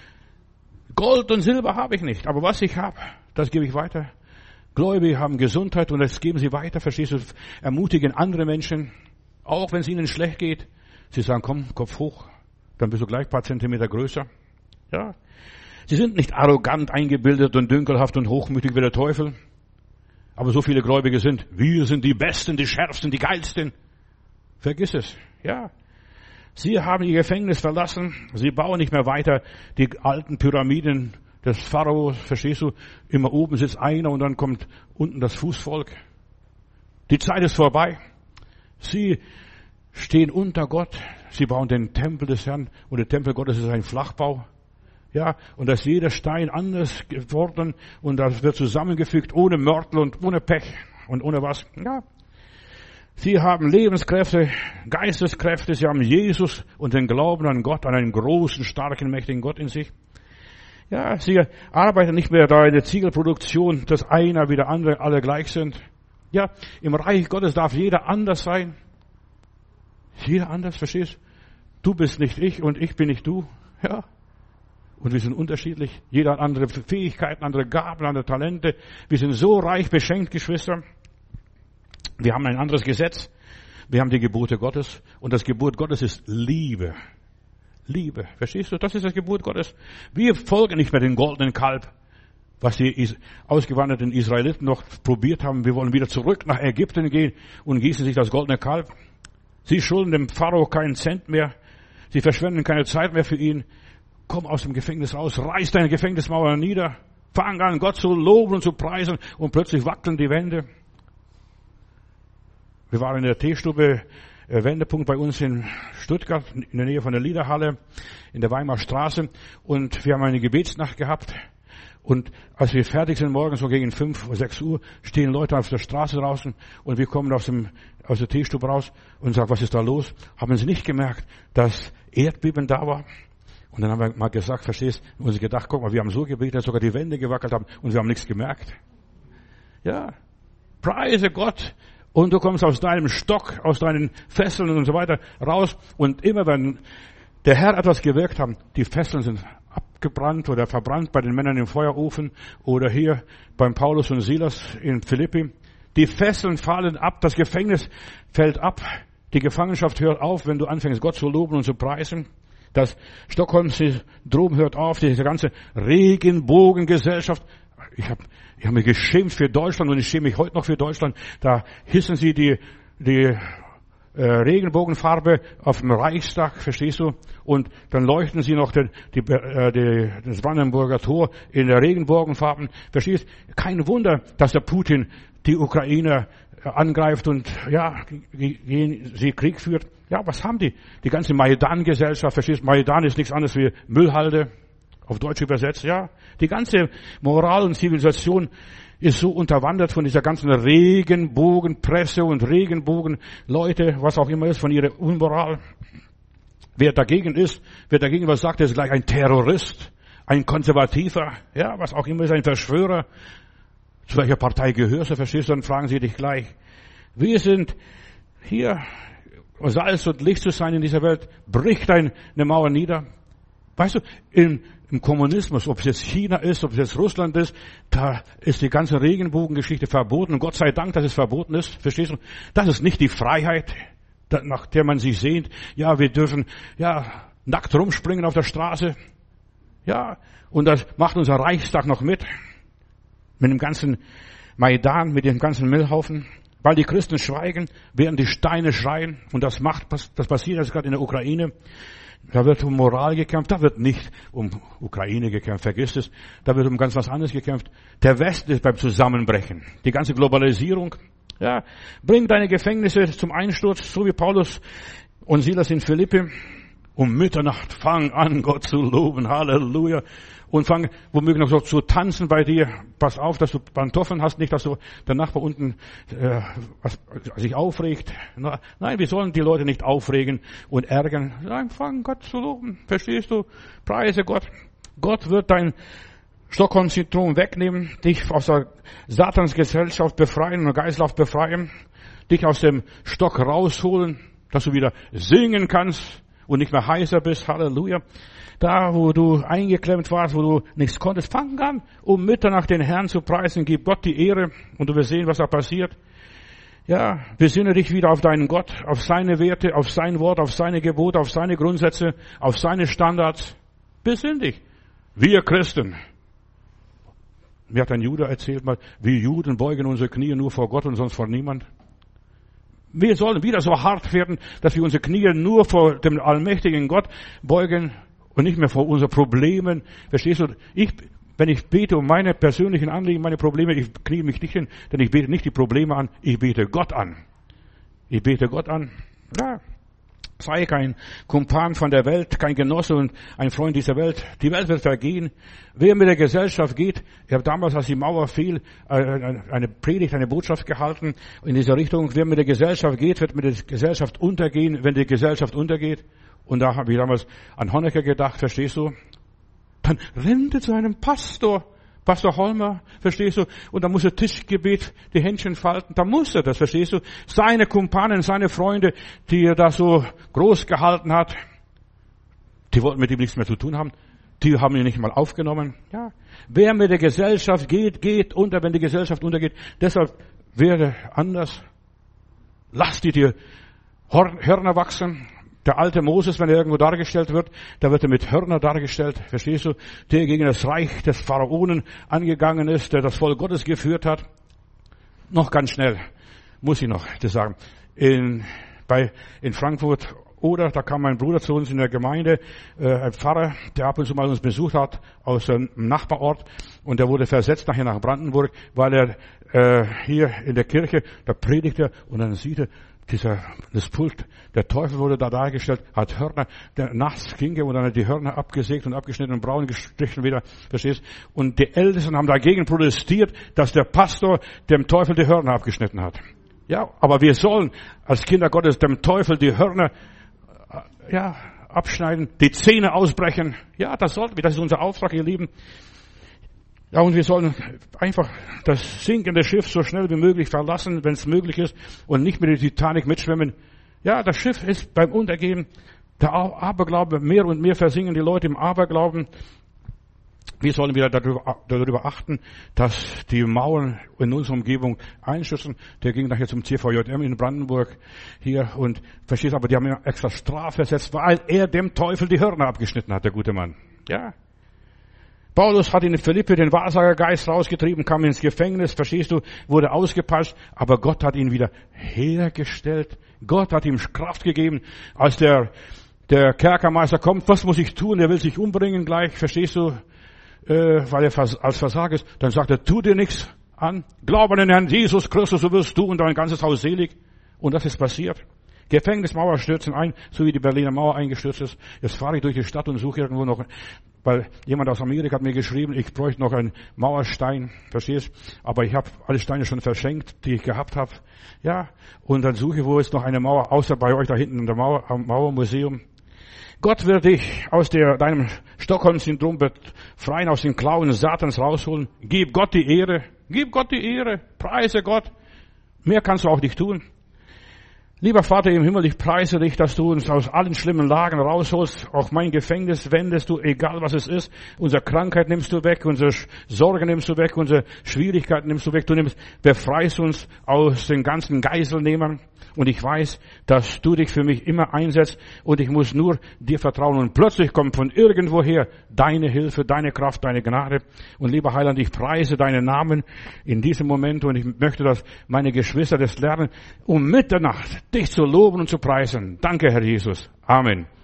Gold und Silber habe ich nicht, aber was ich habe, das gebe ich weiter. Gläubige haben Gesundheit und das geben sie weiter, verstehst du? Ermutigen andere Menschen, auch wenn es ihnen schlecht geht. Sie sagen, komm, Kopf hoch, dann bist du gleich ein paar Zentimeter größer. Ja. Sie sind nicht arrogant, eingebildet und dünkelhaft und hochmütig wie der Teufel. Aber so viele Gläubige sind, wir sind die Besten, die Schärfsten, die Geilsten. Vergiss es, ja. Sie haben ihr Gefängnis verlassen. Sie bauen nicht mehr weiter die alten Pyramiden des Pharao. Verstehst du? Immer oben sitzt einer und dann kommt unten das Fußvolk. Die Zeit ist vorbei. Sie stehen unter Gott. Sie bauen den Tempel des Herrn und der Tempel Gottes ist ein Flachbau. Ja, und da ist jeder Stein anders geworden und das wird zusammengefügt ohne Mörtel und ohne Pech und ohne was. Ja. Sie haben Lebenskräfte, Geisteskräfte, sie haben Jesus und den Glauben an Gott, an einen großen, starken, mächtigen Gott in sich. Ja, sie arbeiten nicht mehr da in der Ziegelproduktion, dass einer wie der andere alle gleich sind. Ja, im Reich Gottes darf jeder anders sein. Jeder anders, verstehst? Du bist nicht ich und ich bin nicht du. Ja. Und wir sind unterschiedlich. Jeder hat andere Fähigkeiten, andere Gaben, andere Talente. Wir sind so reich beschenkt, Geschwister. Wir haben ein anderes Gesetz. Wir haben die Gebote Gottes. Und das Gebot Gottes ist Liebe. Liebe. Verstehst du? Das ist das Gebot Gottes. Wir folgen nicht mehr dem goldenen Kalb, was die ausgewanderten Israeliten noch probiert haben. Wir wollen wieder zurück nach Ägypten gehen und gießen sich das goldene Kalb. Sie schulden dem Pharao keinen Cent mehr. Sie verschwenden keine Zeit mehr für ihn. Komm aus dem Gefängnis raus, reiß deine Gefängnismauer nieder, fang an, Gott zu loben und zu preisen und plötzlich wackeln die Wände. Wir waren in der Teestube, äh, Wendepunkt bei uns in Stuttgart, in der Nähe von der Liederhalle, in der Weimarer Straße und wir haben eine Gebetsnacht gehabt und als wir fertig sind, morgens so gegen fünf oder sechs Uhr, stehen Leute auf der Straße draußen und wir kommen aus dem, aus der Teestube raus und sagen, was ist da los? Haben sie nicht gemerkt, dass Erdbeben da war? Und dann haben wir mal gesagt, verstehst, und uns gedacht, guck mal, wir haben so gebetet, dass sogar die Wände gewackelt haben und wir haben nichts gemerkt. Ja, preise Gott. Und du kommst aus deinem Stock, aus deinen Fesseln und so weiter raus. Und immer wenn der Herr etwas gewirkt hat, die Fesseln sind abgebrannt oder verbrannt bei den Männern im Feuerofen oder hier beim Paulus und Silas in Philippi. Die Fesseln fallen ab, das Gefängnis fällt ab, die Gefangenschaft hört auf, wenn du anfängst, Gott zu loben und zu preisen. Das Stockholm-Syndrom hört auf, diese ganze Regenbogengesellschaft. Ich habe ich hab mich geschimpft für Deutschland und ich schäme mich heute noch für Deutschland. Da hissen sie die, die äh, Regenbogenfarbe auf dem Reichstag, verstehst du? Und dann leuchten sie noch den, die, äh, die, das Brandenburger Tor in der Regenbogenfarben. Verstehst du? Kein Wunder, dass der Putin die Ukrainer angreift und ja, gegen sie Krieg führt. Ja, was haben die? Die ganze Maidan-Gesellschaft, verstehst du? Maidan ist nichts anderes wie Müllhalde, auf Deutsch übersetzt, ja. Die ganze Moral und Zivilisation ist so unterwandert von dieser ganzen Regenbogenpresse und Regenbogenleute, was auch immer ist, von ihrer Unmoral. Wer dagegen ist, wer dagegen was sagt, ist gleich ein Terrorist, ein Konservativer, ja, was auch immer ist, ein Verschwörer. Zu welcher Partei gehörst du, verstehst du? Dann fragen sie dich gleich. Wir sind hier, um Salz und Licht zu sein in dieser Welt, bricht eine Mauer nieder. Weißt du, im, im Kommunismus, ob es jetzt China ist, ob es jetzt Russland ist, da ist die ganze Regenbogengeschichte verboten. Und Gott sei Dank, dass es verboten ist. Verstehst du? Das ist nicht die Freiheit, nach der man sich sehnt. Ja, wir dürfen, ja, nackt rumspringen auf der Straße. Ja, und das macht unser Reichstag noch mit. Mit dem ganzen Maidan, mit dem ganzen Müllhaufen. Weil die Christen schweigen, werden die Steine schreien. Und das macht, das passiert jetzt gerade in der Ukraine. Da wird um Moral gekämpft. Da wird nicht um Ukraine gekämpft. Vergiss es. Da wird um ganz was anderes gekämpft. Der Westen ist beim Zusammenbrechen. Die ganze Globalisierung. Ja, bring deine Gefängnisse zum Einsturz, so wie Paulus und Silas in Philippi. Um Mitternacht fang an, Gott zu loben. Halleluja. Und fang womöglich noch so zu tanzen bei dir. Pass auf, dass du Pantoffeln hast, nicht, dass du der Nachbar unten äh, was, sich aufregt. Nein, wir sollen die Leute nicht aufregen und ärgern. Nein, fang Gott zu loben. Verstehst du? Preise Gott. Gott wird dein Stockholm-Syndrom wegnehmen, dich aus der Satansgesellschaft befreien und Geistlauf befreien, dich aus dem Stock rausholen, dass du wieder singen kannst und nicht mehr heiser bist. Halleluja. Da, wo du eingeklemmt warst, wo du nichts konntest, fang an, um Mitternacht den Herrn zu preisen. Gib Gott die Ehre und du wirst sehen, was da passiert. Ja, besinne dich wieder auf deinen Gott, auf seine Werte, auf sein Wort, auf seine Gebote, auf seine Grundsätze, auf seine Standards. Besinn dich. Wir Christen. Mir hat ein Jude erzählt mal, wir Juden beugen unsere Knie nur vor Gott und sonst vor niemand. Wir sollen wieder so hart werden, dass wir unsere Knie nur vor dem allmächtigen Gott beugen und nicht mehr vor unseren Problemen. Verstehst du? Ich, wenn ich bete um meine persönlichen Anliegen, meine Probleme, ich knie mich nicht hin, denn ich bete nicht die Probleme an, ich bete Gott an. Ich bete Gott an. Ja, Partei, kein Kumpan von der Welt, kein Genosse und ein Freund dieser Welt. Die Welt wird vergehen. Wer mit der Gesellschaft geht, ich habe damals, als die Mauer fiel, eine Predigt, eine Botschaft gehalten in dieser Richtung. Wer mit der Gesellschaft geht, wird mit der Gesellschaft untergehen, wenn die Gesellschaft untergeht. Und da habe ich damals an Honecker gedacht, verstehst du? Dann rennt er zu einem Pastor, Pastor Holmer, verstehst du? Und dann muss er Tischgebet, die Händchen falten, da muss er das, verstehst du? Seine Kumpanen, seine Freunde, die er da so groß gehalten hat, die wollten mit ihm nichts mehr zu tun haben, die haben ihn nicht mal aufgenommen. Ja, wer mit der Gesellschaft geht, geht unter, wenn die Gesellschaft untergeht. Deshalb wäre anders. Lass die dir Hörner wachsen. Der alte Moses, wenn er irgendwo dargestellt wird, da wird er mit Hörner dargestellt. Verstehst du? Der gegen das Reich des Pharaonen angegangen ist, der das Volk Gottes geführt hat. Noch ganz schnell, muss ich noch das sagen. In, bei, in Frankfurt oder, da kam mein Bruder zu uns in der Gemeinde, äh, ein Pfarrer, der ab und zu mal uns besucht hat, aus dem Nachbarort. Und der wurde versetzt nachher nach Brandenburg, weil er äh, hier in der Kirche, da predigt er und dann sieht er, dieser, das Pult, der Teufel wurde da dargestellt, hat Hörner, der nachts ging und dann hat die Hörner abgesägt und abgeschnitten und braun gestrichen wieder, verstehst? Und die Ältesten haben dagegen protestiert, dass der Pastor dem Teufel die Hörner abgeschnitten hat. Ja, aber wir sollen als Kinder Gottes dem Teufel die Hörner, ja, abschneiden, die Zähne ausbrechen. Ja, das sollten wir, das ist unser Auftrag, ihr Lieben. Ja, und wir sollen einfach das sinkende Schiff so schnell wie möglich verlassen, wenn es möglich ist, und nicht mit der Titanic mitschwimmen. Ja, das Schiff ist beim Untergehen. Der Aberglaube, mehr und mehr versingen die Leute im Aberglauben. Wir sollen wieder darüber, darüber achten, dass die Mauern in unserer Umgebung einschützen. Der ging nachher zum C V J M in Brandenburg hier und verstehst, aber die haben ihn extra strafversetzt, weil er dem Teufel die Hörner abgeschnitten hat, der gute Mann. Ja. Paulus hat in Philippi den Wahrsagergeist rausgetrieben, kam ins Gefängnis, verstehst du, wurde ausgepeitscht, aber Gott hat ihn wieder hergestellt. Gott hat ihm Kraft gegeben. Als der, der Kerkermeister kommt, was muss ich tun? Er will sich umbringen gleich, verstehst du, äh, weil er als Versager ist. Dann sagt er, tu dir nichts an. Glaub an den Herrn Jesus Christus, so wirst du und dein ganzes Haus selig. Und das ist passiert. Gefängnismauer stürzen ein, so wie die Berliner Mauer eingestürzt ist. Jetzt fahre ich durch die Stadt und suche irgendwo noch, weil jemand aus Amerika hat mir geschrieben, ich bräuchte noch einen Mauerstein, verstehst? Aber ich habe alle Steine schon verschenkt, die ich gehabt habe. Ja, und dann suche ich, wo ist noch eine Mauer, außer bei euch da hinten in der Mauer, am Mauermuseum. Gott wird dich aus der, deinem Stockholm-Syndrom befreien, aus den Klauen Satans rausholen. Gib Gott die Ehre, gib Gott die Ehre, preise Gott. Mehr kannst du auch nicht tun. Lieber Vater im Himmel, ich preise dich, dass du uns aus allen schlimmen Lagen rausholst. Auch mein Gefängnis wendest du, egal was es ist. Unsere Krankheit nimmst du weg, unsere Sorgen nimmst du weg, unsere Schwierigkeiten nimmst du weg. Du nimmst, befreist uns aus den ganzen Geiselnehmern. Und ich weiß, dass du dich für mich immer einsetzt und ich muss nur dir vertrauen. Und plötzlich kommt von irgendwoher deine Hilfe, deine Kraft, deine Gnade. Und lieber Heiland, ich preise deinen Namen in diesem Moment und ich möchte, dass meine Geschwister das lernen, um Mitternacht dich zu loben und zu preisen. Danke, Herr Jesus. Amen.